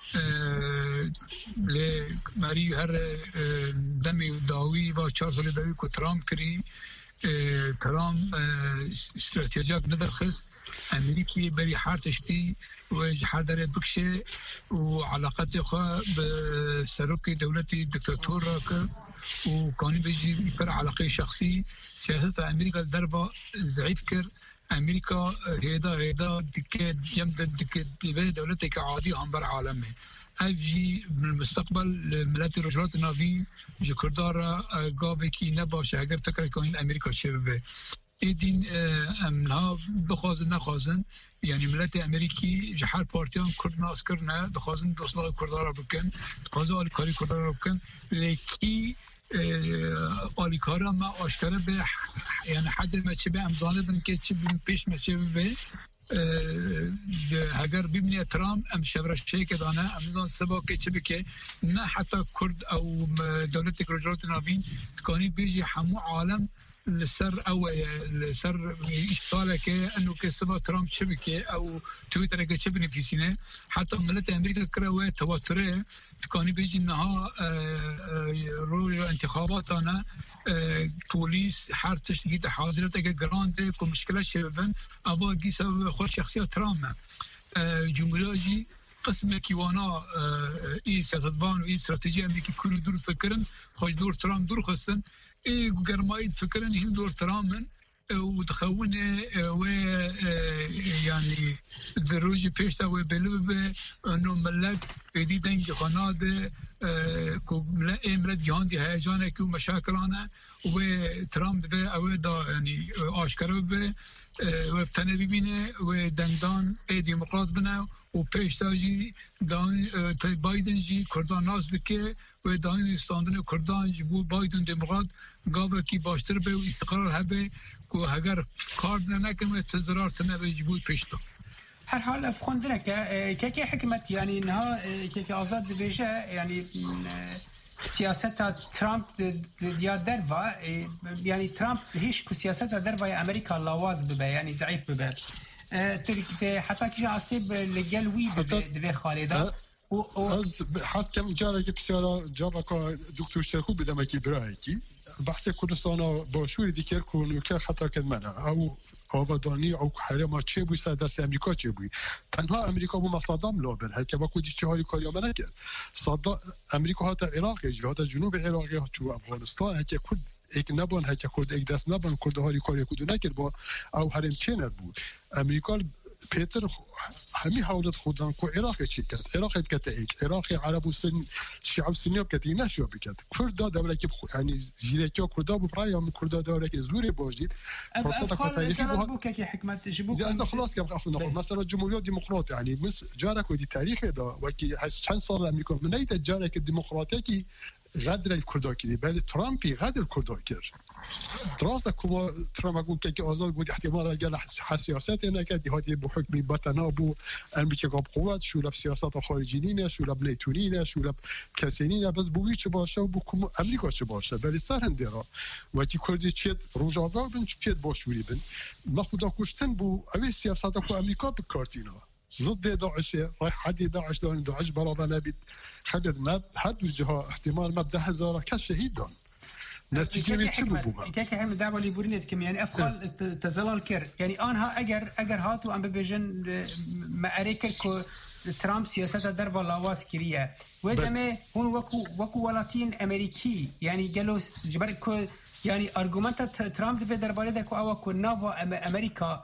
لی مری هر دمی داوی و 4 سال داوی کو ترامپ کری ترامپ استراتژیک ندرخست امریکی بری هر تشتی و هر دره بکشه و علاقات خو به سروک دولتی دیکتاتور را که و کانی بجی پر علاقه شخصی سیاست امریکا دربا ضعیف کرد امریکا هیدا دکه دکه دولتی که عادی هم بر عالمه افجی بالمستقبل ملت رجلات ناوی جکردار گابه کی نباشه اگر تکر کنین امریکا چه به ایدین امنها بخوازن نخوازن یعنی ملت امریکی جهر پارتیان کرد ناس کرنه دخوازن دوستلاغ کردارا بکن دخوازن آلیکاری کردارا بکن لیکی آلیکارا ما آشکاره به یعنی حد ما چه به امزانه دن که چه بیم پیش ما چه به اگر ببینی ترامپ ام شورش که دانه امزان سبا که چه بکه نه حتی کرد او دولت رجالات ناوین تکانی بیجی همو عالم لسر او لسر اشتالك انه كسبا ترامب شبكه او تويتر كشبني في سنه حتى ملت امريكا كراوه توتره كاني بيجي انها رول انتخاباتنا بوليس حارتش جيت حاضرتك جراند كمشكله شبن ابا جي سبب خو شخصيه ترامب جمهوري قسم كيوانا اي سياساتبان و اي استراتيجيه امريكي كل دور فكرن خوش دور ترامب دور خستن اي قرمايد فكرن هي دور ترامب ودخونه و يعني دروجي بيشتا و بلوبه انه ملت بدي دنج خناده کو امرد جهان دي هيجانه کو مشاكلانه و ترامب به او دا يعني آشکار به و بتنه ببینه و دندان ديمقراط بنه و پیشتاجی دان بایدن جی کردان ناز دکه و دان استاندن کردان جی بو بایدن دموکرات گاوه کی باشتر به و استقرار هبه که اگر کار نکنه تزرار تنه جبوی پیشتا. هر حال افخوندنه که حکمت يعني انها که آزاد بيجا يعني سياسات ترامب يا درفا يعني ترامب هيش سياسات درفا امريكا لاواز ببا يعني ضعيف ببا حتى كي عصيب لقلوي بدي خالده از حس كم جارك بسيارة جابك دكتور شركو بدما كي برايكي بحث كردستان باشور دیگر کنو که خطر کد منه او آبادانی او حرما چه بوی سر دست امریکا چه بوی تنها امریکا بو مصادم لابن هر که با کودی چه هایی کاری آمنه کرد صدا امریکا هاتا عراق هاتا جنوب عراق چو افغانستان هر که کود ایک نبان هر که کود ایک دست نبان کرده هایی کاری کودو نکرد با او حرم چه نبود امریکا پیتر همین حالت خودان کو عراق چی کرد عراق کت ایک عراق عرب و سن شعب سنی کتی نشو بکرد کرد دوله که یعنی زیره که کرد بو برای هم کرد دوله که زوری باشید فرصت کتایشی بو که حکمت جبو از خلاص که افغان مثلا جمهوریت دموکرات یعنی مس جاره کو دی تاریخ دا و کی چند سال امریکا منیت جاره که دموکراتی کی غدر الكردا كده بل ترامبي غدر الكردا كده دراسة كما ترامب يقول كي آزاد بود احتمال اگر سیاست نکرد هادی به حکم بطنا بو امریکا قاب قوت شو لب سیاست خارجی نه شو لب نیتونی نه شو لب کسینی نه بس بوی چه باشه و بو امریکا چه باشه ولی سر هندرا وقتی کردی چیت روجاوا بن چیت باشوری بن ما خدا کشتن بو اوی سیاست کو امریکا بکارتینا ضد داعش رايح حد داعش دون داعش برا نبي خلد ما حد وجهه احتمال ما 10,000 كشهيد دون نتيجه تشبو كيف هم دعوه لي بورينت كم يعني افخال تزلال كر يعني انها اگر هاتو ام بيجن ما اريكل كو ترامب سياسه درب لاواس كريه ودمه هون وكو ولاتين امريكي يعني قالوا جبركو يعني ارجومنت ترامب في درباره دكو او كو نوفا امريكا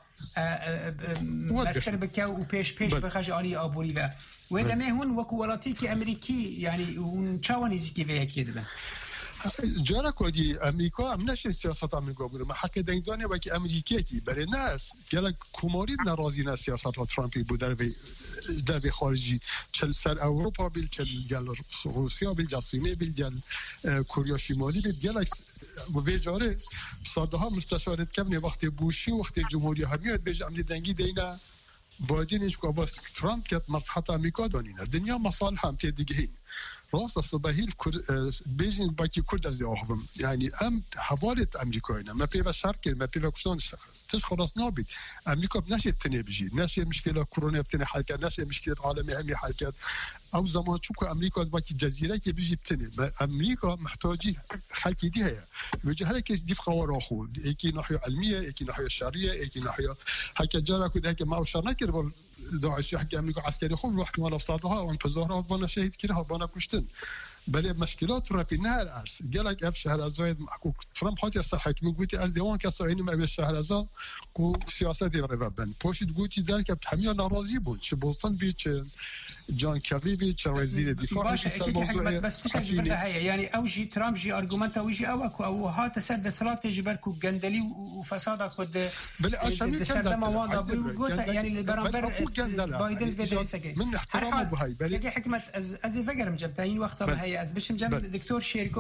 مستر بكا وبيش بخاج علي ابوريلا ودمه هون وكو ولاتيكي امريكي يعني ونشاوني زكي في كده جارا کودی امریکا هم نشه سیاست امریکا بوده ما حق دنگدانی با که امریکایی کی برای ناس گله کوماری ناراضی نه سیاست ها ترامپی بود در به خارجی چل سر اروپا بیل چل گل روسیا بیل جاسینه بیل گل کره شمالی بیل گله و جاره صدها مستشارت کبنی وقتی بوشی وقتی جمهوری همیاد به امنیت دنگی دینا بایدنش کو با ترامپ که مصلحت امریکا دانینه دنیا مصالح هم دیگه راست الصباحي بيجين باكي كرد از اخبم يعني ام حوالت امريكاينا ما في شركه ما في كشتون تش خلاص نابد امريكا بنشي تني بيجي نشي مشكله كورونا بتني حلقه نشي مشكله عالميه هم حلقات او زمان شو امريكا باكي جزيره كي بيجي بتني امريكا محتاجي حكي دي هي بيجي هركز دي فقوار اخو ايكي ناحيه علميه ايكي ناحيه شرعيه ايكي ناحيه حكي جارا كده هيك ما وشرنا كده داعش يحكي امريكا عسكري خو واحد ما افصادها وان تظاهرات بنا شهيد كده بنا كشتن بله مشکلات رو به نهر است گلک اف شهر ازاید محقوق ترامپ حتی اصلا حکمی گویی از دیوان کسا اینی ما به شهر ازا کو سیاستی رو ببن پوشید گویی در که همه ناراضی بود چه بولتن بی چه جان کری بی چه وزیر دفاع سر موضوع بس تشجع هي يعني او جي ترامب جي ارجومنت او جي او هات سر دسرات جبركو جندلي وفساد كود بل ما واضح يعني البرامبر بايدن فيدرسكي من احترام بهاي بل حكمه از فكر مجبتين وقت هي از بشم جنب دكتور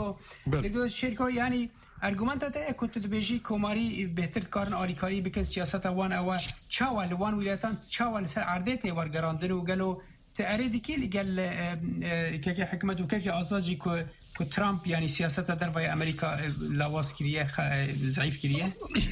شيركو يعني ارجومنتات كنت بيجي كوماري بهتر كارن آریکاری بکن سیاست وان او چاول وان ولایتان چاول سر عردته ورگراندن و قالوا تأريد كي قال كي حكمت وكي آزاجي كو که ترامپ یعنی سیاست در وای امریکا لواس کریه ضعیف کریه؟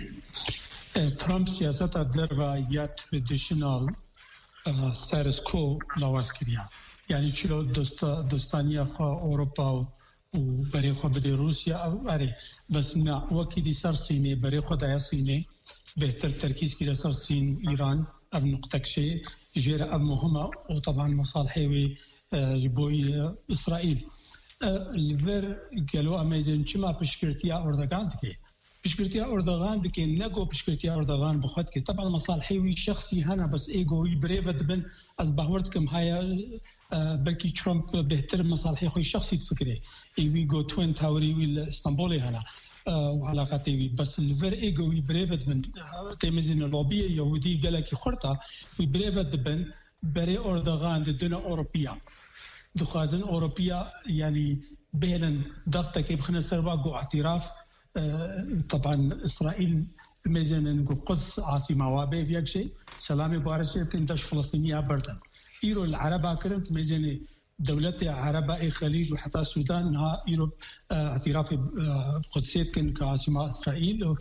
ترامپ سیاست در وای یا تردیشنال ستاتس کو لواس کریه، یعنی چلو دوستانی خو اروپا و برای خود بده روسیا آره بس نه وقتی دی سر سینه برای خود دایا سینه بهتر ترکیز کی سر سین ایران اب نقطه کشی جیر اب مهمه و طبعا مصالحه و جبوی اسرائیل الور قالوا امازن چما پشکرتیا اردوغان دکی پشکرتیا اردوغان دکی نگو پشکرتیا اردوغان بخواد که طبعا مصالحه و شخصی هنا بس ایگوی بریفت بن از باورد کم های بلکه ترامپ بهتر مصالحه خوی شخصی تفکره ایوی گو توین تاوری وی اسطنبولی هنا وعلاقاتی وی بس الور ایگوی بریفت بن تیمزین لوبی یهودی گلکی خورتا وی بریفت بن برای اردوغان دنیا اوروبیا دخازن اوروبیا يعني بهلن ضغطك بخنا سربا اعتراف طبعا اسرائيل ميزان نقول قدس عاصمه وابي في شيء سلام بارش يمكن دش فلسطينيه بردن ايرو العرب كرنت ميزان دولة عرب اي خليج وحتى السودان انها ايرو اعتراف قدسيت كان كعاصمه اسرائيل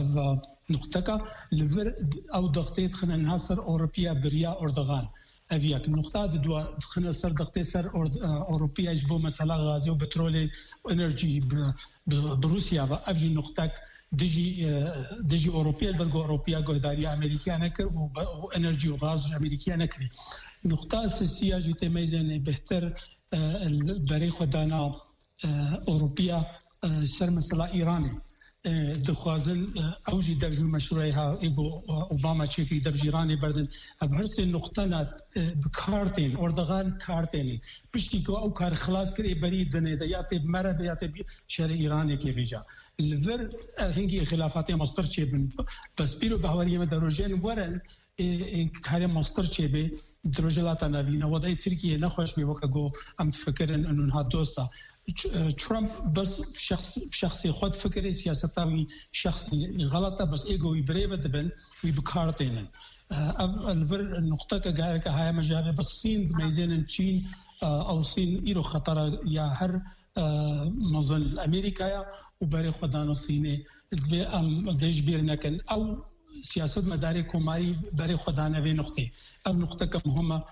نقطه لفر او ضغطيت خنا ناصر اوروبيا بريا اردوغان أفياك النقطة دوا خنا سر ضغطي سر أوروبيا جبوا مسألة غازي وبترولي وإنرجي بروسيا فأفجي نقطة دجي أوروبيا بلغو أوروبيا قهدارية أمريكية نكر وإنرجي وغاز أمريكية نكري نقطة أساسية جيتي ميزان بهتر بريخ ودانا أوروبيا سر مسألة إيراني دخوازن اوجی دفجو مشروعها ایگو اوباما چیکی دفجیرانی بردن اب هر سه نقطه نات بکارتین اردوغان کارتین پشتی کو او کار خلاص کری بری دنه دیاتی مره بیاتی شهر ایرانی کی ویجا الفر هنگی خلافات مستر چی بن بس بیرو بهوری مدروجین ورن کار مستر چی به دروجلات نوینه وضعی ترکیه نخوش بی وکگو ام تفکرن انو نها دوستا ترامب بس شخصي خود فكري سياسته شخصي غلطه بس ايجو بريفت بن وبكارتين الفر النقطه كقالك هاي مجال بس الصين ميزان الصين او الصين ايرو خطر يا هر مظن امريكا وبري خدان الصيني ام ديش بيرنكن او سياسه مداري كوماري بري خدان في نقطه او نقطه كمهمه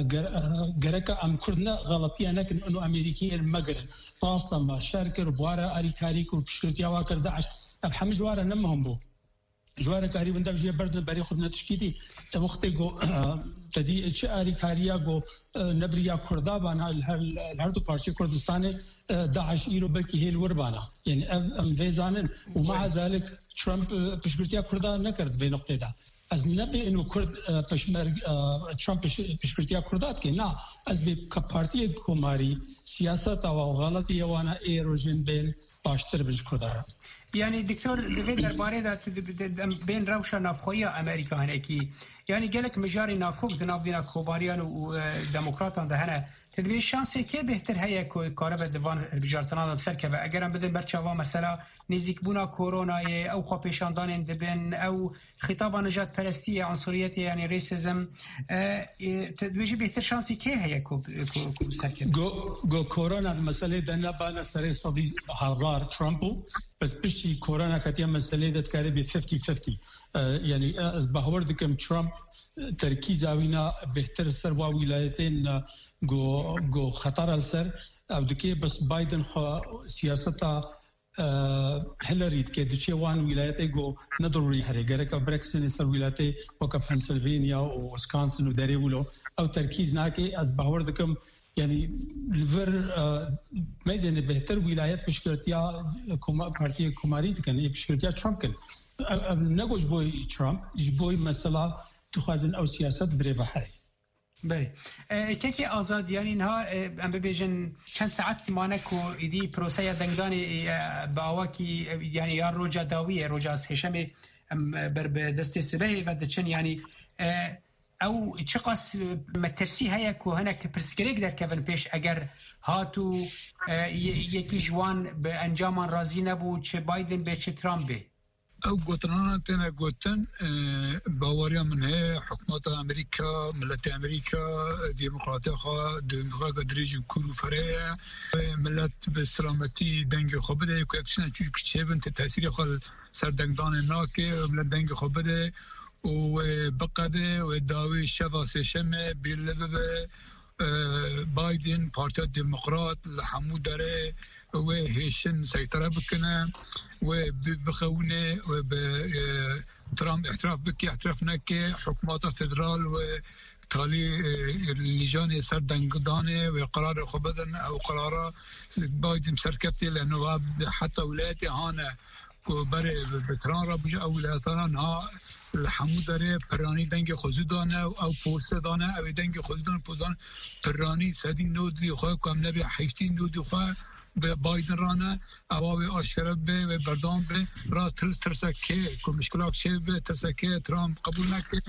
جركا ام كردنا غلطيه لكن انه امريكي المغرب خاصه ما شركه ربواره اريكاريك وبشكرتيا واكر داعش افهم جواره نمهم بو جواره كاري بندا جي برد بري خدنا تشكيتي وقتي جو تدي اتش اريكاريا جو نبريا كردا بانا الهردو بارتي كردستان داعش ايرو بلكي هي الوربانا يعني ام فيزانن ومع ذلك ترامب بشكرتيا كردا نكرد في نقطه ده از نبی انو کرد پشمرگ ترامپ پشکرتیا کردات که نه از به کپارتی کماری سیاست و غلطی وانا ایروژن بین باشتر بنج کرداره. یعنی دکتر دوید درباره داد بین روشن نافخویی امریکا هنه کی یعنی گلک مجاری ناکوک دنابینا کوباریان و دموکراتان دهنه تدوی شانسی که بهتر هیا که کاره به دوان بجارتنا بسر که و اگرم بدن برچاوا مثلا نزیک بونا کورونای او خواه پیشاندان دبن او خطاب نجات پرستی عنصریت یعنی ریسیزم تدویجی بهتر شانسی که هیا که بسر که گو کورونا مسئله دنا بانا سر صدی هزار ترامپو بس بشي كورونا كاتيا مسألة دتكاري ب 50-50 يعني از باور دكم ترامب تركيز عوينا بهتر سر ولايتين جو خطر السر او دكي بس بايدن خو سياستا هيلاري كي دشي وان ولايتي جو ندروري هري غيرك بريكسن سر ولايتي وكا بنسلفانيا وويسكونسن وداري ولو او تركيز ناكي از باور دكم يعني الفر ميزان بهتر ولايات بشكرتيا بارتي كوماري كان بشكرتيا ترامب كان نگوش بوي ترامب جبوي مسألة تخازن او سياسات بريفا حري بله كيكي آزاد يعني إنها أم ببيجن چند ساعت مانكو إدي بروسيا دنگداني بأواكي يعني يا روجا داوية روجا هشامي بر دست سبه ودچن يعني او چقاس مترسی هيا کو هناك پرسکریک در کفن پیش اگر هاتو یکی جوان به انجام راضی نبود چه بایدن به چه ترامپ به او گوتنانا تینا گوتن باوریا من هی حکومت امریکا ملت امریکا دموکراتی خواه دموکراتی دریج کورو فره ملت به سلامتی دنگ خوب بده که اکشن چوش کچه بن تأثیر خواه سردنگدان ناکه ملت دنگ خوب بده و بقده و داوی شبا سشمه بیلبه بايدن بارتي الديمقراط لحمو داره و هيشن سيطرة بكنا وبخونه وبترامب اعتراف بكي اعترافنا كي حكومات فدرال وتالي اللجان سردنگدانه وقرار خبدن او قرار بايدن سركبتي لانه حتى ولاتي هانا وبري بتران رابج اولاتان ها الحمود داره پرانی دنگ خوددانه او پوست دانه او دنگ خوددان پوزان پرانی سدین نودی خو کم نبی 18 نودی خو به بایدن رانه اوای آشکار به و بردام به را ترسکه که مشکلات چه به ترسکه ترامپ قبول نکه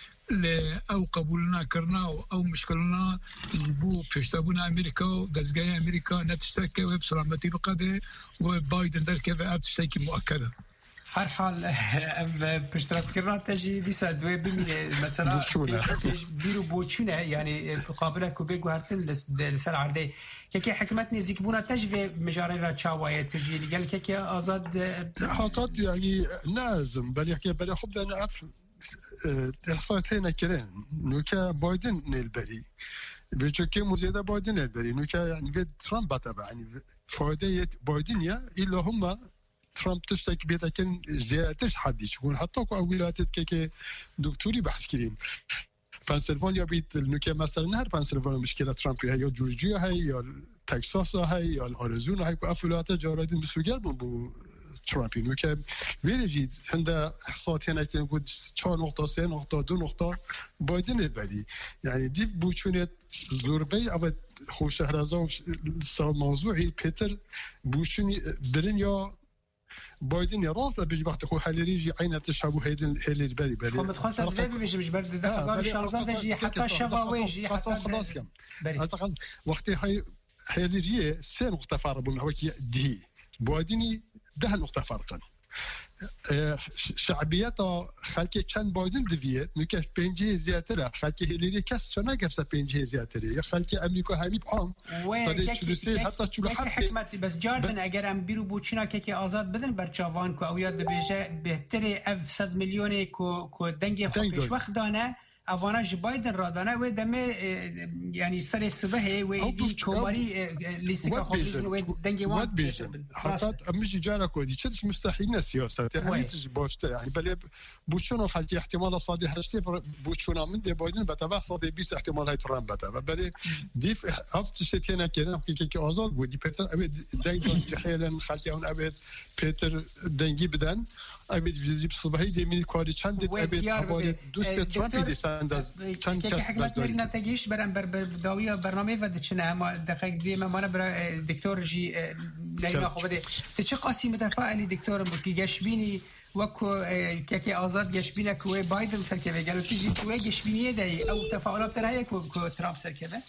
او قبول نکرنا او مشکلنا بو پشتابون امریکا و دزگاه امریکا نتشتکه و بسلامتی بقده و بایدن در که و ابتشتکی مؤکده هر حال پشتراس کردن تجی دیسا دوی ببینه مثلا بیرو بوچونه یعنی قابله که بگو هرتن لسر عرده که حکمت نزیک بونا تجوی مجاره را چاوایه تجی لگل که آزاد حقات يعني نازم بل يحكي بل خب نعرف احصائيتين كرين نوكا بايدن نلبري بيجوكي مزيدا بايدن نلبري نوكا يعني بيد ترامب تبع يعني فائده بايدن يا الا هم ترامب تشتكي بيتا كان زيادتش حد يكون حتى ولايات كي دكتوري بحث كريم بنسلفانيا بيت النوكا مثلا هر بنسلفانيا مشكله ترامب هي يا جورجيا هي يا تكساس هي يا الاريزونا هي افولات جارادين بسوغر بو ترامب نوكا بيجي عنده احصاءات هنا كنقول 4.3 نقطه 2 نقطه بايدن البدي يعني دي بوشونه زوربي او خو شهرزا موضوعي بيتر بوشوني برينيا بايدن يراث بيجي وقت خو حليجي عينه تشابه هيدن هيلي بالي بالي هم تخصص زي بيجي مش برد ده 2016 تجي حتى شفاويجي حتى خلاص كم وقت هاي هيلي 3 نقطه فرق بين هو دي بايدني ده نقطه فرقا شعبيته خلكي كان بايدن دفيت نكاش بينجي زياتره خلكي هيلي كاس شنا قفصه بينجي زياتره يا خلكي امريكا هامي بعام صار حتى تشلو حكمت بس جاردن اگر ام بیرو بوچنا که آزاد بدن برچاوان کو او یاد بهجه بهتره اف 100 میلیون کو دنگ خوش وقت دانه اواناج بايدن رادانه و دمه يعني سر صبح و دي كوماري ليستيكا خبيزن و دنجي وان حتى مش جارك ودي تشدش مستحيل السياسه يعني باش يعني بل بوشونو خلقي احتمال صادي هشتي بوشونا من دي بايدن بتابع صادي بيس احتمال هاي ترامب بتابع بل دي افت شتينا كده كي ازاد ودي بيتر ابد دايما تحيلا خلقي اون ابد بيتر دنجي بدن ابد فيزيب صباحي دي من كوادي چند ابد حوالي دوست ترامب دي سانداز چند كي حكمت مرينا تجيش برام داويه برنامج ودچنا ما دقيق دي ما انا برا دكتور جي لا خو بده تشي قاسي متفائل دكتور بكي جشبيني وكو كي آزاد جشبينه كو بايدن سركه قالوا تيجي كو جشبينيه داي او تفاعلات راهي كو ترامب سركه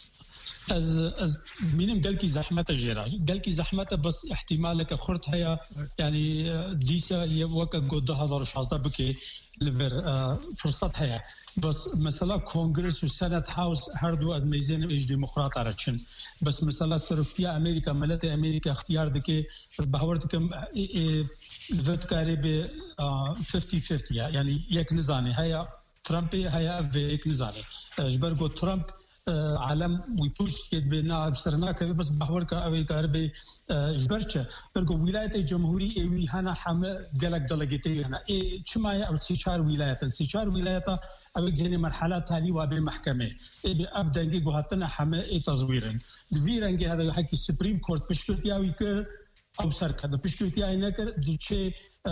از مينم قالكي زحمته جيرا قالكي زحمته بس احتمالك خرط هي يعني ديسا يوك قد 2016 بكي لفر فرصت هي بس مثلا كونغرس وسنة هاوس هردو از ميزان ايش ديمقراط عرچن بس مثلا سرفتيا امريكا ملت امريكا اختيار دكي بهورتكم الفت كاري ب 50-50 يعني يك نزاني هيا ترامب هيا في نزاني جبرغو ترامب عالم ويبوش يد بنا بسرنا كذا بس بحورك أوي كاربي جبرتة برجو ولاية الجمهورية أوي هنا حم جلك دلقتي هنا شماية أو سيشار ولاية أوي هنا مرحلة تالي وابي محكمة بأبدأ جوهاتنا حم تصويرا تبيرنج هذا يحكي السبريم كورت بشكل أوي كر أو سرك هذا بشكل أي نكر دوتشي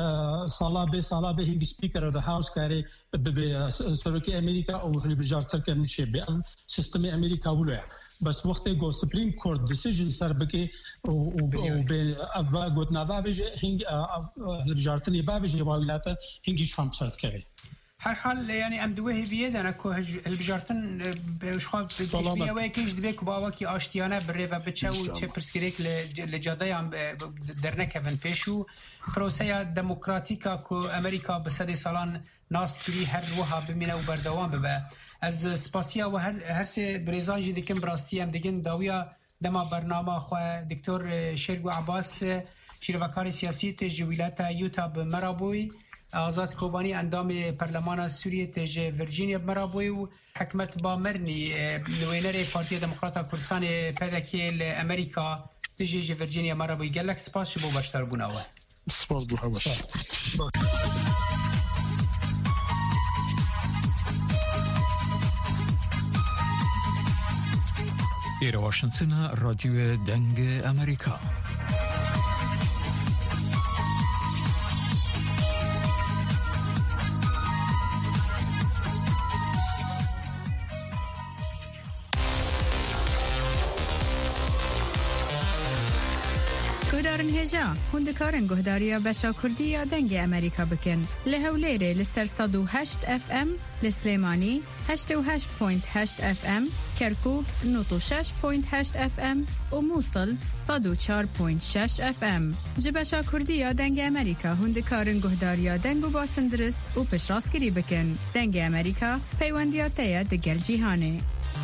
صلابه هنگ سپیکر د هاوس کاری به سرکی امریکا او بجارتر کنه میشه به سیستم امریکا وله بس وقتی گو سپریم کورت دیسیژن سر بکی او به ابا گوت نوا بجه هنگ بجارتنی با بجه ولایت هنگی ترامپ سرت کړي هر حال يعني ام دوه هیویه دانه که البجارتن بشخواب بجبیه و یکیش دبی که با وکی آشتیانه بره و بچه و چه پرسکریک لجاده هم در نکون پیشو پروسه دموکراتیکا که امریکا به 100 سالان ناس کری هر وها بمینه و بردوام ببه از سپاسیا و هر سه بریزانجی دیکن براستی هم دیگن داویا دما برنامه خواه دکتر شرگو عباس شیروکار سیاسی تج ولایت یوتا بمرابوی آزاد کوبانی اندام پارلمان سوریه تج ورجینیا بمرابوی و حکمت با مرنی نوینر پارتی دموکراتا کردستان پدکیل امریکا تج ورجینیا مرابوی گلک سپاس شبو باشتر بوناوه سپاس بو هواش إلى واشنطن راديو دنگ أمريكا. گهدارن هجا هندکارن گهداریا بشا کردی دنگ امریکا بکن لهولیره لسر 108 اف ام لسلیمانی 88.8 اف ام کرکوک 96.8 اف ام و موصل 104.6 اف ام جبشا کردی دنگ امریکا هندکارن گهداریا دنگ و باسندرست و پشراسکری بکن دنگ امریکا پیوندیاتیا دگل جیهانه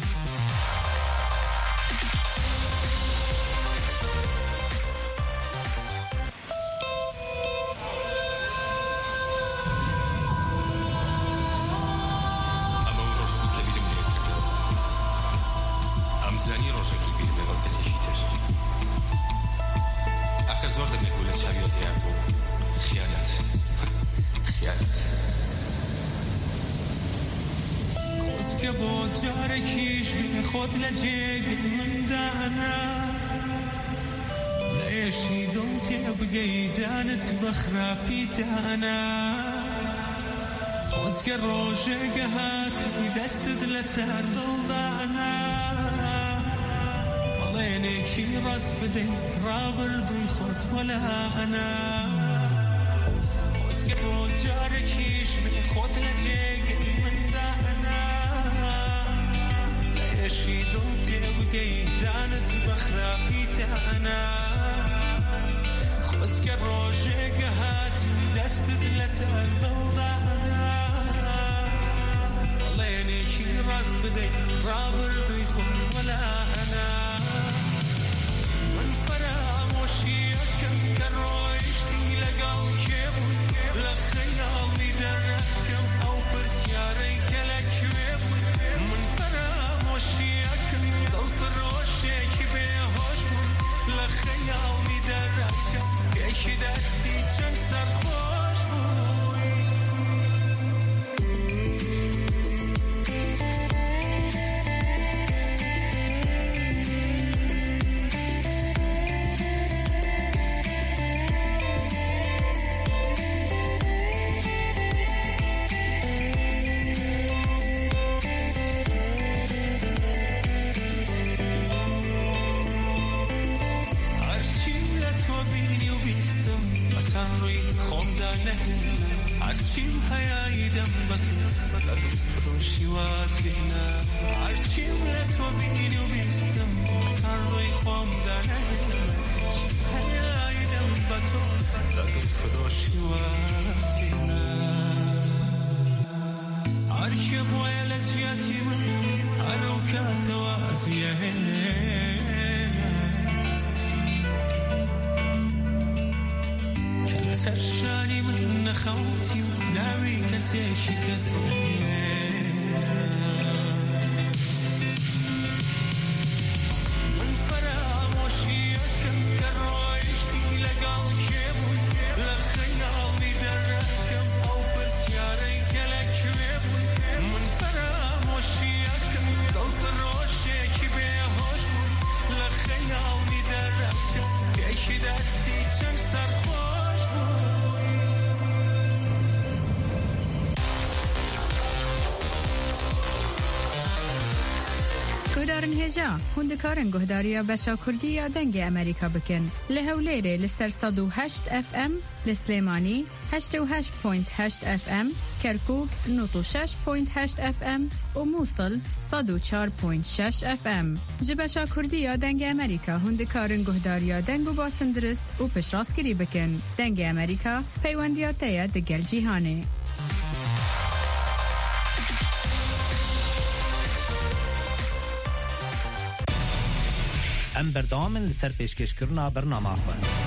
خود لجيق من دانا ليش يدوتي بقيدان تبخرا بيتانا خوزك الروجة قهات بدست لسان ضلدانا ماليني شي راس بدي رابردو يخوت ولا انا خوزك الروجة ركيش من خود لجيق من دانا شي دوتي بقي دانت بخرابيتا انا خوزك الروجة قهات دست دلسر ضلدانا والله ينيكي راس بدي رابردو يخوت ولا انا من فرام وشي اكم كرويشتي لقاو كيبو لخيال مدركم او برسياري كلك كيبو من فرام وشيكم ضلت الروشة كبيه هشمون لخيال مدركم بيش دستي جنسر خوش بوي عرشیم هیایدم بسو لدو فروشی واسینا عرشیم لتو بینی و بیستم سر روی خوام دانه هیایدم بسو لدو فروشی واسینا عرشیم ویلجیاتی من حروکات واسیه سرشاني من خوتي وناوي كسيشي من فرام وشيكم كرويشتي لقال كيبون لخيال مدركم او بسياري كلك كيبون من فرام وشيكم قلت الروشي كبيه هشمون لخيال مدركم بيشي دستي جنسر خوش گهدارن هجا هندکارن گهداریا بشا کردی یا دنگ امریکا بکن لهولیره لسر 108 اف ام لسلیمانی 88.8 اف ام كركوك 106.8 FM وموصل 104.6 FM جبشا كردية دنگ أمريكا هندكارن گهداريا دنگو باسندرست و پشراسكري بكن دنگ أمريكا پیوندياتيا دگل جيهاني ام بردامن لسر پیشکش کرنا برنامه خواه